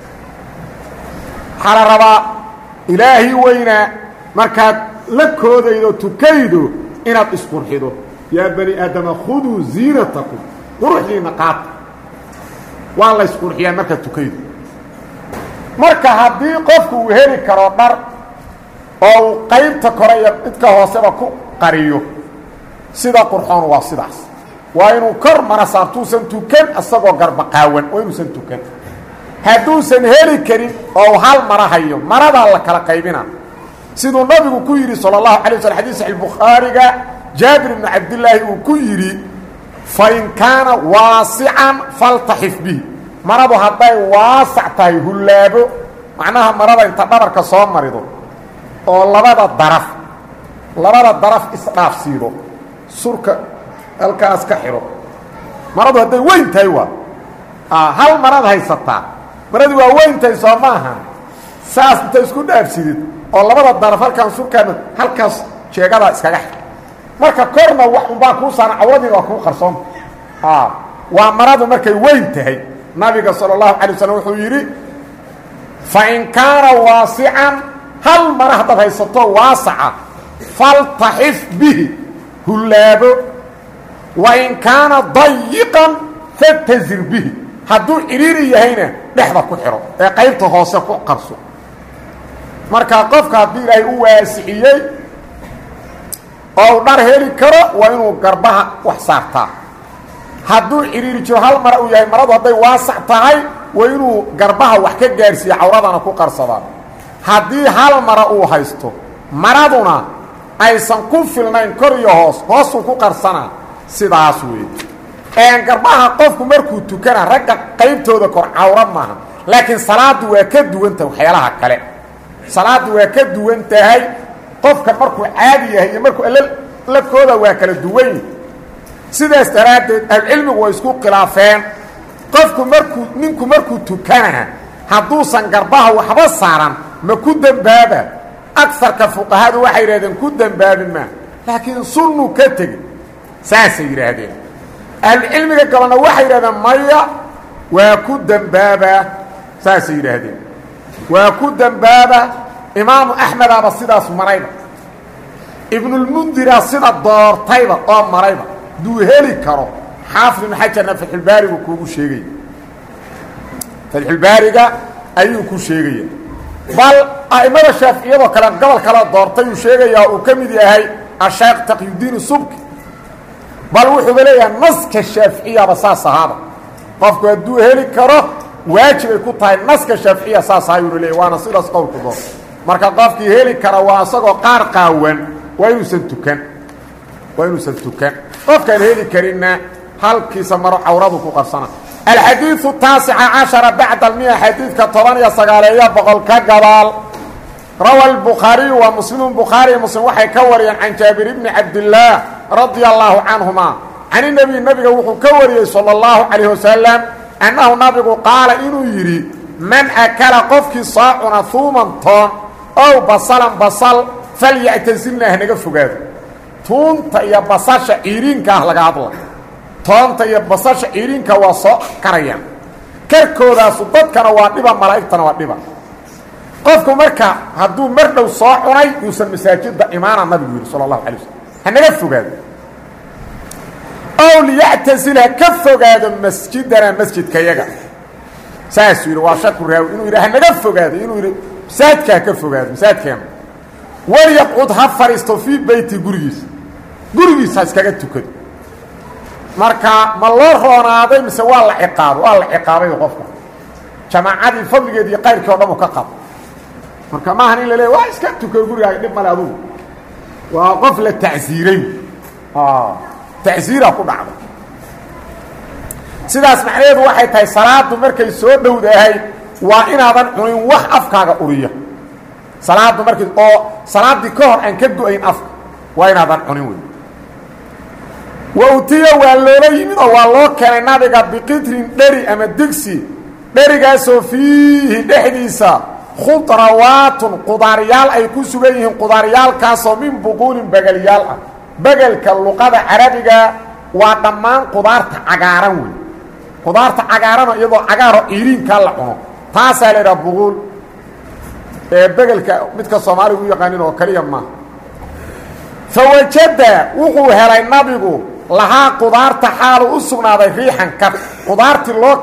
waxaa la rabaa ilaahi weynaa markaad la koodaydo tukaydo inaad isqurxido yaa bani aadama khuduu ziinatakum quruxdiinna qaata waa la isqurxiyaa markaad tukaydo marka haddii qofku uu heli karo dhar oo uu qaybta kore iyo midka hooseba ku qariyo sida qurxoon waa sidaas waa inuu kor mara saartuusan tukan isagoo garbaqaawan oo inuusan tukan hadduusan heli karin oo hal mara hayo maradaa la kala qaybina siduu nabigu ku yidhi salى الlahu عalيه waslm xadis saxi bukhaariga jaabir ibnu cabdillaahi uu ku yidhi fain kaana waasican faltaxif bihi maradu hadday waasac tahay hullaabo macnaha marada inta dhabarka soo marido oo labada daraf isdhaafsiido surka halkaas ka xidho maradu hadday weyn tahay waa hal marad haysataa maradii waa weyn tahay soo maaha saas inta isku dhaafsidid oo labada daraf halkaan surkaana halkaas jeegadaa iskaga xidho marka korna wax unbaa kuu saaran cawradiina waa kuu qarsoon waa maradu markay weyn tahay nabiga salى الlahu عalيه waslm wuxuu yidhi fain kaana waasican hal mara haddaad haysato waasaca faltaxif bihi hullaabo wain kaana dayiqan fatazir bihi hadduu ciriiri yahayna dhexda ku xidho ee qaybta hoose ku qarso marka qofka haddii ilaahay u waasiciyey oo u dhar heli karo waa inuu garbaha wax saartaa hadduu ciriiri jiro hal mara uu yahay maradu hadday waasac tahay waa inuu garbaha wax ka gaarsiiyo cawradana ku qarsadaa haddii hal mara uu haysto maraduna aysan ku filnayn kor iyo hoosuu ku qarsanaa sidaas weeye garbaha qofku markuu tukana ragga qaybtooda kor cawrad maaha laakiin salaaddu waa ka duwan tahay waxyaalaha kale salaaddu waa ka duwan tahay qofka markuu caadi yahay iyo markuu lafkooda waa kala duwan yihi sidaas daraaddeed ahlucilmigu way isku khilaafeen qofku ninku markuu tukana hadduusan garbaha waxba saaran ma ku dembaaba agarka fuqahadu waxay yidhahdeen ku dembaabi maa laakiin sunnu ka tegi saasay yidhaahdeen ahlucilmiga galana waxay yidhahdeen maya waa ku dembaabaa saasay yidhaahdeen waa ku dembaaba imaamu axmedaaba sidaas marayba ibnulmundiraa sida doortayba oo marayba duu heli karo xaafid ibnu xajarna fatxulbaarigu kuugu sheegaya fatxulbaariga ayuu ku sheegaya bal a'imada shaaficiyadoo kale gobol kale doortay uu sheegayaa uu ka mid yahay asheekh taqyudiin subki bal wuxuuba leeyahay naska shaaficiyaba saas ahaaba qofku hadduu heli karo waajibay ku tahay naska shaaficiya saas ahaayuuna leeyahy waana sidaas qowlku doon marka qofkii heli kara waa isagoo qaar qaawan waa inuusan tukan qofkaan heli karinna halkiisa maro cawradu ku qarsana alxadiiثu التaaسica caشhaرa bacda اlmia xadiidka 19 boqol ka gadaal rawa الbukhaariyu wa muslimu bukhaariy muslim waxay ka wariyeen can jaabir bni cabdillaah radia allahu canهuma can الnebiy nebiga wuxuu ka wariyey salى اllahu عalayه wasalam annahu nabigu qaala inuu yidhi man akala qofkii soo cuna huuman toon ow basalan basal falyactasilna hanaga fogaado tuunta iyo basasha ciiriinka ah laga hadla toonta iyo basasha ciiriinka waa soo karayaan karkoodaasu dadkana waa dhiba malaa'igtana waa dhiba qofku marka hadduu mar dhow soo cunay yuusan masaajidda imaana nabigu yidhi sala allahu alay wasalam hanaga fogaado ow liyactasil ha ka fogaado masjidana masjidkayaga saasuu yidhi waa shaku raawi inuu yidhi hanaga fogaado inuu yidhi masaajidka ha ka fogaado masaajidkeena walyaqcud ha fadhiisto fii beyti gurigiisa ha iskaga tukado marka ma loo roonaaday mise waa la ciqaabay qofka jamaacadii fadligeed iyo qayrkii o dhan uu ka qabo marka maahan in la leeya waa iska tukado gurigaaga dhib male adugu waa qof la tacsiiray tacsiira ku dhacda sidaas macnaheedu waxay tahay salaadu markay soo dhowdahay waa inaadan cunin wax afkaaga uriya salaadu markay oo salaadii ka hor aan ka go-ayn afka waa inaadan cunin wey wawtiya waa loola yimid oo waa loo keenay nabiga biqitrin dheri ama digsi dherigaasoo fiihi dhexdiisa khudrawaatun qudaaryaal ay ku sugan yihiin qudaariyaalkaasoo min buquulin begelyaal ah begelka luqada carabiga waa dhammaan qudaarta cagaaran wey qudaarta cagaarano iyadoo cagaaro iiriinkaa la cuno taasaa la idhaha buquul ee begelka midka soomaaliga u yaqaanin oo keliya maaha fawajada wuxuu helay nabigu lahaa qudaarta xaalu u sugnaaday riixan kar qudaartii loo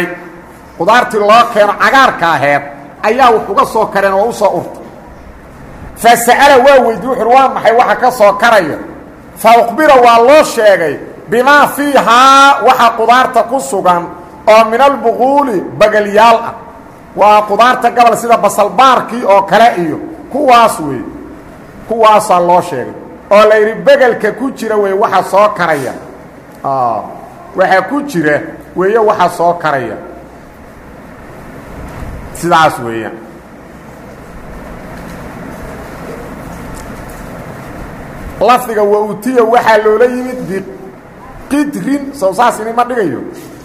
keeno cagaarka aheed ayaa wax uga soo kareen oo u soo urtay fa sa'ala waa weydiye wuxuuhi waa maxay waxa ka soo karaya fa uqbira waa loo sheegay bimaa fiihaa waxa qudaarta ku sugan oo min albuquuli bagelyaal ah waa qudaarta gabal sida basalbaarkii oo kale iyo kuwaas wey kuwaasaa loo sheegay oo la yidhi begelka ku jira wey waxa soo karaya waxa ku jira weeye waxa soo karaya sidaas weeyaan lafdiga wautiya waxaa loola yimid biqidrin soo saas inima dhigayo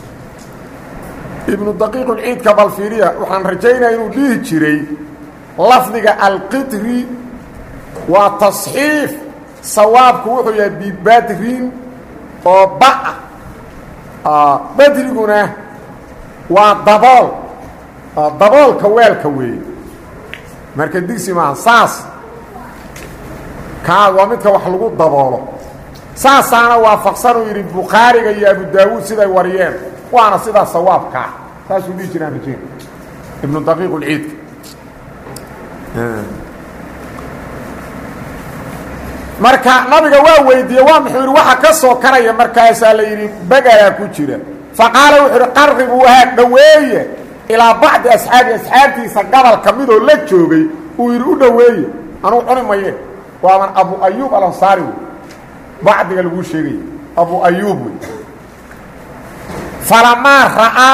ibnu daqiiqulciidka balfiiriya waxaan rajaynaya inuu dhihi jiray lafdiga alqidri waa tasxiif sawaabku wuxuu yahay bibadrin oo ba-a badriguna waa daboolka weelka weeye marka digsi maaha saas kaa waa midka wax lagu daboolo saasaana waafaqsanuu yidhi bukhaariga iyo abu daawuud siday wariyeen waana sidaa sawaabkaa saasuu dhihi jiraan rajayn ibnu daqiiqulciidka marka nabiga waa weydiiyey waa muxuu yidhi waxa ka soo karaya markaasaa la yidhi begelaa ku jira faqaala wuxuu yidhi qarribuu haa dhoweeye ilaa bacdi asxaabtiisa gabalka midoo la joogay uu yidhi u dhoweeye anuu cuni maye waaban abu ayuub alansaari wey bacdiga laguu sheegaya abu ayuub wey falamaa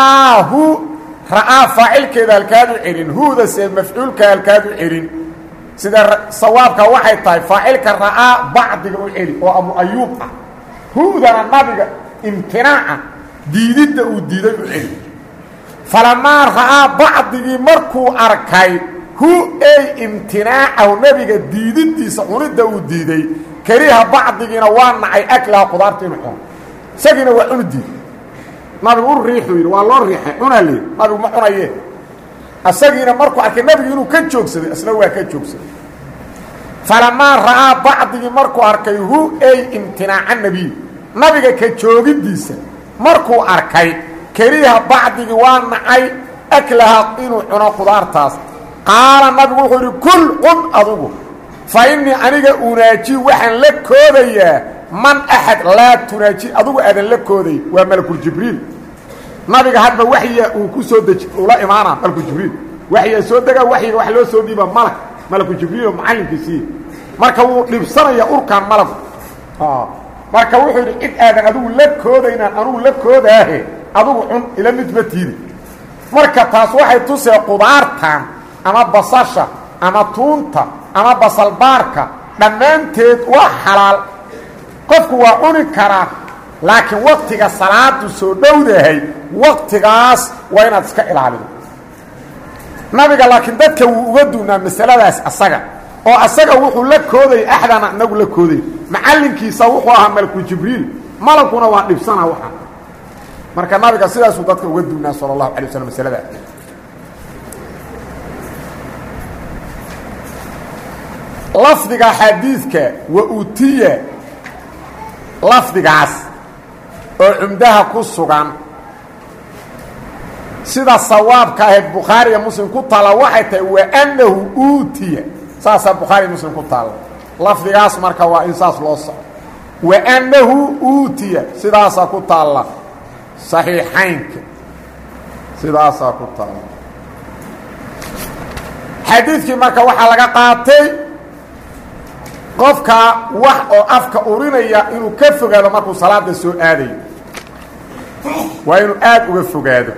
ra'aa faacilkeeda halkaad u celin huudase mafcuulka halkaad u celin sida sawaabka waxay tahay faacilka ra'aa bacdiga u celi oo abu ayuub ah huudana nabiga imtinaaca diididda uu diiday u celi falamaa ra'aa bacdigii markuu arkay ey imtinaacahu nebiga diididdiisa cunidda uu diiday kariha bacdigiina waa nacay aklaha qudaarta inu cuno isagiina waa cunu diiday nabigu u riixuu yidhi waa loo riixay cunaa leedi nabigu ma cunaye isagiina markuu arkay nebigu inuu ka joogsaday isna waa ka joogsaday falamaa ra'aa bacdigii markuu arkay ey imtinaaca nebiy nabiga ka joogiddiisa markuu arkay kariha bacdigii waa nacay aklaha inuu cuno qudaartaas qaala nabigu wuxuu yidhi kul qun adugu fa innii aniga unaaji waxaan la koodayaa man axad laa tunaaji adugu aadan la kooday waa malakuljibriil nabiga hadba waxya uu ku soo deji ula imaana malakuljibriil waxyaa soo degaa waxyiga wax loo soo dhiiba malakuljibriiloo macallinkiisii marka wuu dhibsanaya urkaan malagu marka wuxuu yidhi cid aadan adugu la koodaynaan anugu la koodaahe adugu cun ila midma tiidi marka taas waxay tusee qudaartan ama basasha ama tuunta ama basalbaarka dhammaanteed waa xalaal qofku waa cuni karaa laakiin waktiga salaadu soo dhowdahay waktigaas waa inaad iska ilaalido nabiga laakiin dadka wuu uga duunaa masaladaas asaga oo asaga wuxuu la koodayay axdana inagu la kooday macallinkiisa wuxuu ahaa malku jibriil malagkuna waa dhibsanaa waxa marka nabiga sidaasuu dadka uga duunaa sala allahu alay waslm masaladaas lafdiga xadiidka wa utiya lafdigaas oo cumdaha ku sugan sida sawaabka ah Bukhari iyo Muslim ku taala waxay tahay wa annahu utiya saasa Bukhari Muslim ku taala lafdigaas marka waa insaas loo soo wa annahu utiya sidaasa ku taala saxiixaynka sidaasa ku taala xadiidkii marka waxaa laga qaatay qofka wax oo afka urinaya inuu ka fogaado markuu salaada soo aadayo waa inuu aad uga fogaado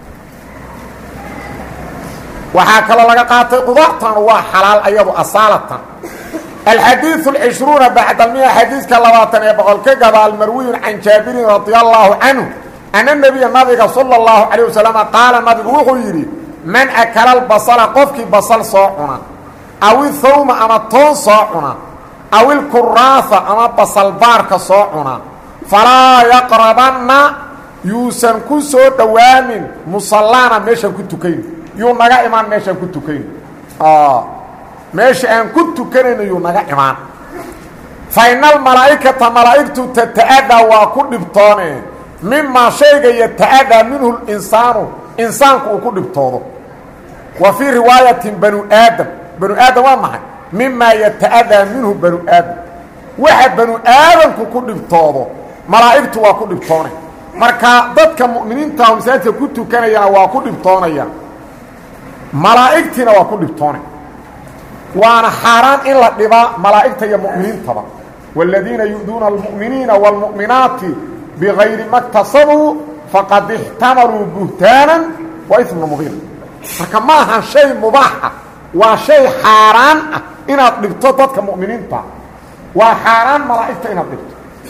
waxaa kaloo laga qaatay qudaartan waa xalaal ayadu asaalatan الحديث العشرون بعد المئة حديث كاللواتن يبقى الكقبة المروي عن جابر رضي الله عنه أن النبي صلى الله عليه وسلم قال النبي وغيري من أكل البصل قفك بصل صاعنا أو الثوم أما الطون صاعنا أو الكراثة أما بصل بارك صاعنا فلا يقربن يوسن كسو دوام مصلانا ميشا كنتو كين يوم نغا إيمان ميشا كنتو كين ماشي أن كنت كنين يونغا إيمان فإن الملائكة ملائكة تتأذى وكل بطانه مما شيء يتأذى منه إنسان كل بطانه وفي رواية بنو آدم ومحي مما يتأذى منه بنو آدم واحد بنو آدم كل بطانه ملائكة وكل بطانه marka dadka mu'miniinta oo misaajidka ku tukanayana waa ku dhibtoonayaan malaa'igtina waa ku dhibtoonay وانا حرام إن لا دبا ملائكه يا مؤمنين طبعا والذين يؤذون المؤمنين والمؤمنات بغير ما اكتسبوا فقد احتملوا بهتانا واثما مبينا فكما شيء مباح وشيء حرام ان اطلبت ضدك مؤمنين طبعا وحرام ملائكه ان اطلبت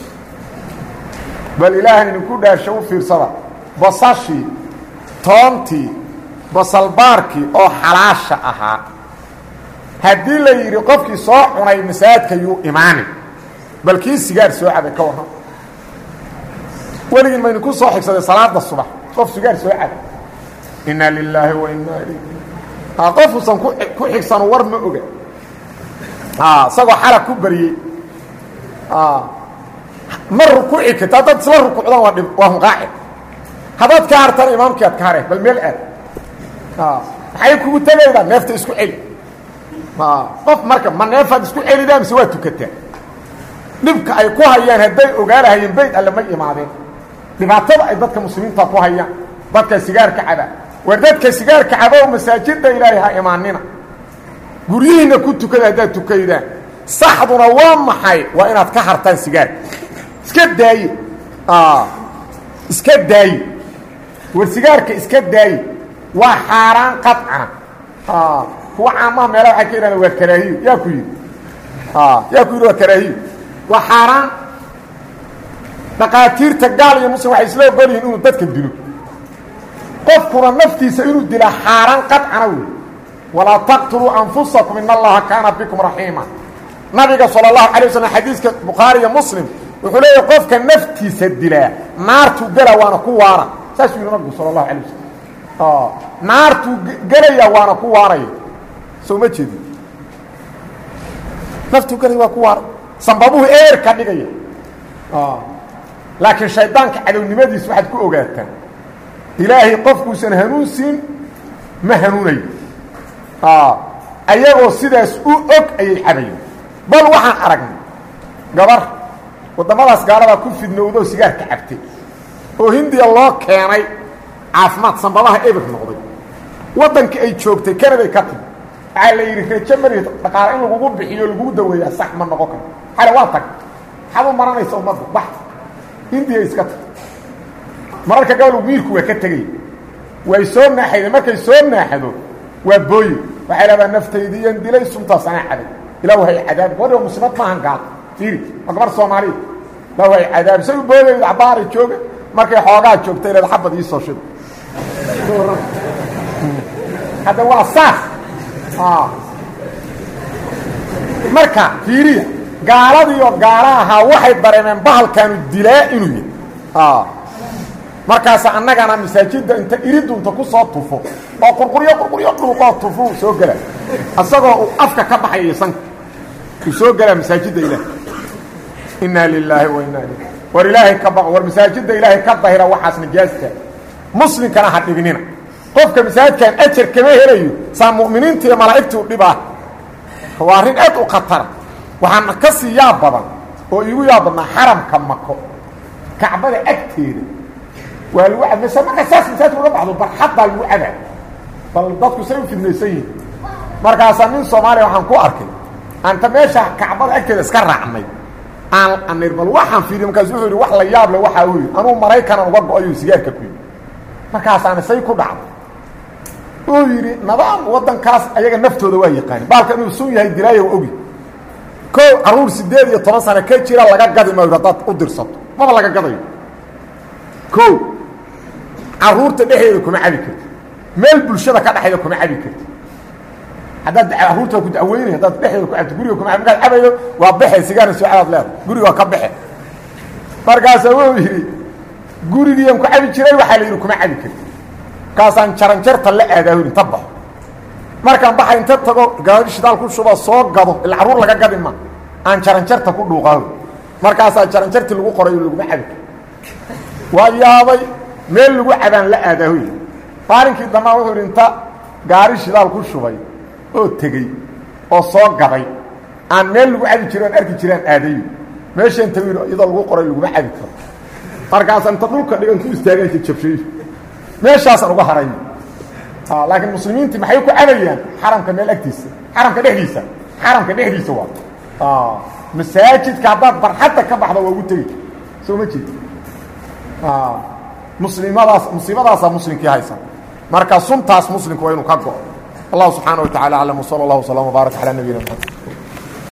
بل اله ان يكون ده شو في صلاه بصاشي تونتي بصل باركي او حلاشه اها haddii la yiri qofkii soo cunay masaajidka yuu imaani balkii sigaar soo cabay ka waran waliin ma ku soo xigsaday salaada subax qof sigaar soo cabay inna lillahi wa inna ilayhi qof san ku xigsan war ma oga sago xala ku bariyay mar ku xigta dad soo rukuucdan waa qaaci hadad ka hartan imaamkii aad ka haray bal meel aad waxay kugu tagayda neefta isku celi qof marka ma neefad isku celidaan si waa tukata dhibka ay ku hayaan haday ogaalahayn bayt alla ma imaadeen dhibaatada ay dadka muslimiinta ku hayaan dadka sigaarka caba war dadka sigaarka caba oo masaajidda ilaahay ha imaanina guriyihiina ku tukada haday tukaydaan saxduna waa maxay waa inaad ka hartaan sigaar iska daayi war sigaarka iska daayi waa xaraan qad'an هو عامه ميلا waxa ka yiraahdo waa karaahiyo yaa ku yiri waa karaahiyo waa xaraan dhaqaatiirta gaal iyo muslim waxay isla ogolyihiin inuu dadka dilo qofkuna naftiisa inuu dila xaraan qad'ana weey wala taqtulu anfusakum inna allaha kana bikum rahima nabiga sallallahu alayhi wasallam hadiiska bukhari iyo muslim wuxuu leeyahay qofka naftiisa dila naartu gala waana ku waara saas uu nabiga sallallahu alayhi wasallam naartu galaya waana ku waaray soo ma jeedi naftu galay waa ku waar sanbabuhu ka dhigaya laakiin shaydaanka cadownimadiisa waxaad ku ogaataan ilaahay qofku san hanuunsin ma hanuunay ayagoo sidaas u og ayay cabayo bal waxaan aragnay gabar wadamadaas gaalada ku fidnowdo sigaarka cabtay oo hindiya loo keenay caafimaad sanbabaha eber noqday wadanka ay joogtay Canada ka timi على يريك جمري دقار in lagu bixiyo lagu daweeyo sax ma noqon karo xala waa tag xabo maranayso umad bax India iska mararka gaal wiilku waa ka tagay way soo naaxay markay soo naaxdo waa booy waxa la naftaydiyan dilay sunta sanaaxay ilaahay cadaab wada muslimad ma hangaal fiiri akbar Soomaali ilaahay cadaab say booyay abaar jooga markay xoogaa joogtay ilaa xabad ii soo shid hada waa sax marka fiiriya gaaladii oo gaalaha waxay dareemeen bahalkan dilaa inuu markaas annagana masaajidda inta iridunta ku soo tufo oo qurquriyo dhulka tufo soo gala asagoo afka ka baxaysan kusoo galaa masaajidda ilaahay inna lillahi wa inna ilayhi war ilaahay ka baq war masaajidda ilaahay ka dahira waxaas nijaasta muslimkana ha dhignina qofka masaajidkan ajar kama helayo saa mu'miniinta iyo malaa'igtu dhibaa waa arrin aad u khatar waxaan ka sii yaab badan oo igu yaab badnaa xaramka mako kacbada agteeda waa lagu cabasa marka saas masaajid uga baxdo barxaddaa lagu cabaa bal dadku say u fidnaysan yihin markaasaa nin soomaaliya waxaan ku arkay anta meesha kacbada agteeda iska raacnay aan nir bal waxaan fiiriy markaasu wuxuu yidhi wax la yaab le waxaa u yidhi anuu maraykanan uga go-ayuu sigaarka ku yidhi markaasaana say ku dhacday uu yidhi nidaam waddankaas ayaga naftooda waa yaqaani baalka inuu sun yahay dilaayo waa ogi ko carruur 18 sano ka jira laga gadi maayo haddaad u dirsato maba laga gadayo ko carruurta dhexdeeda kuma cabi karti meel bulshada ka dhexeeda kuma cabi karti haddaad carruurta ku dacweynay haddaad dhexdeeda ku cabto guriga kuma cabi markaad cabayo waa baxay sigaarna soo cadaad leedahay guriga waa ka baxe markaasaa wuu yidhi gurigiian ku cabi jiray waxaa la yidhi kuma cabi karti kaasaan jaranjarta la aadaaho inta baxo markaan baxa inta tago gaari shidaal ku shuba soo gado ila carruur laga gadi ma aan jaranjarta ku dhuuqaaho markaasaa jaranjartii lagu qoray laguma cabi karo waa yaabay meel lagu cabaan la aadaaho maalinkii dambaa wuxuu yidhi inta gaari shidaal ku shubay oo tegey oo soo gaday aan meel lagu cabi jiro aan arki jiraan aadayo meeshaan tawiir iyadoo lagu qoray laguma cabi karo markaasaan inta dhulka dhigan ku istaagaysa jabshay meeshaasaan uga haray laakiin muslimiintii maxay ku cabayaan xaramka meel agtiisa xaramka dhexdiisa waa masaajidka haddaad barxadda ka baxda waa ugu tegi soo ma jeed musiibadaasaa muslimkii haysa marka suntaas muslimku waa inuu ka go-o allahu subxaana wa tacala aclam wsala allahu wasalam wbaarak calaa nabiyina maxamed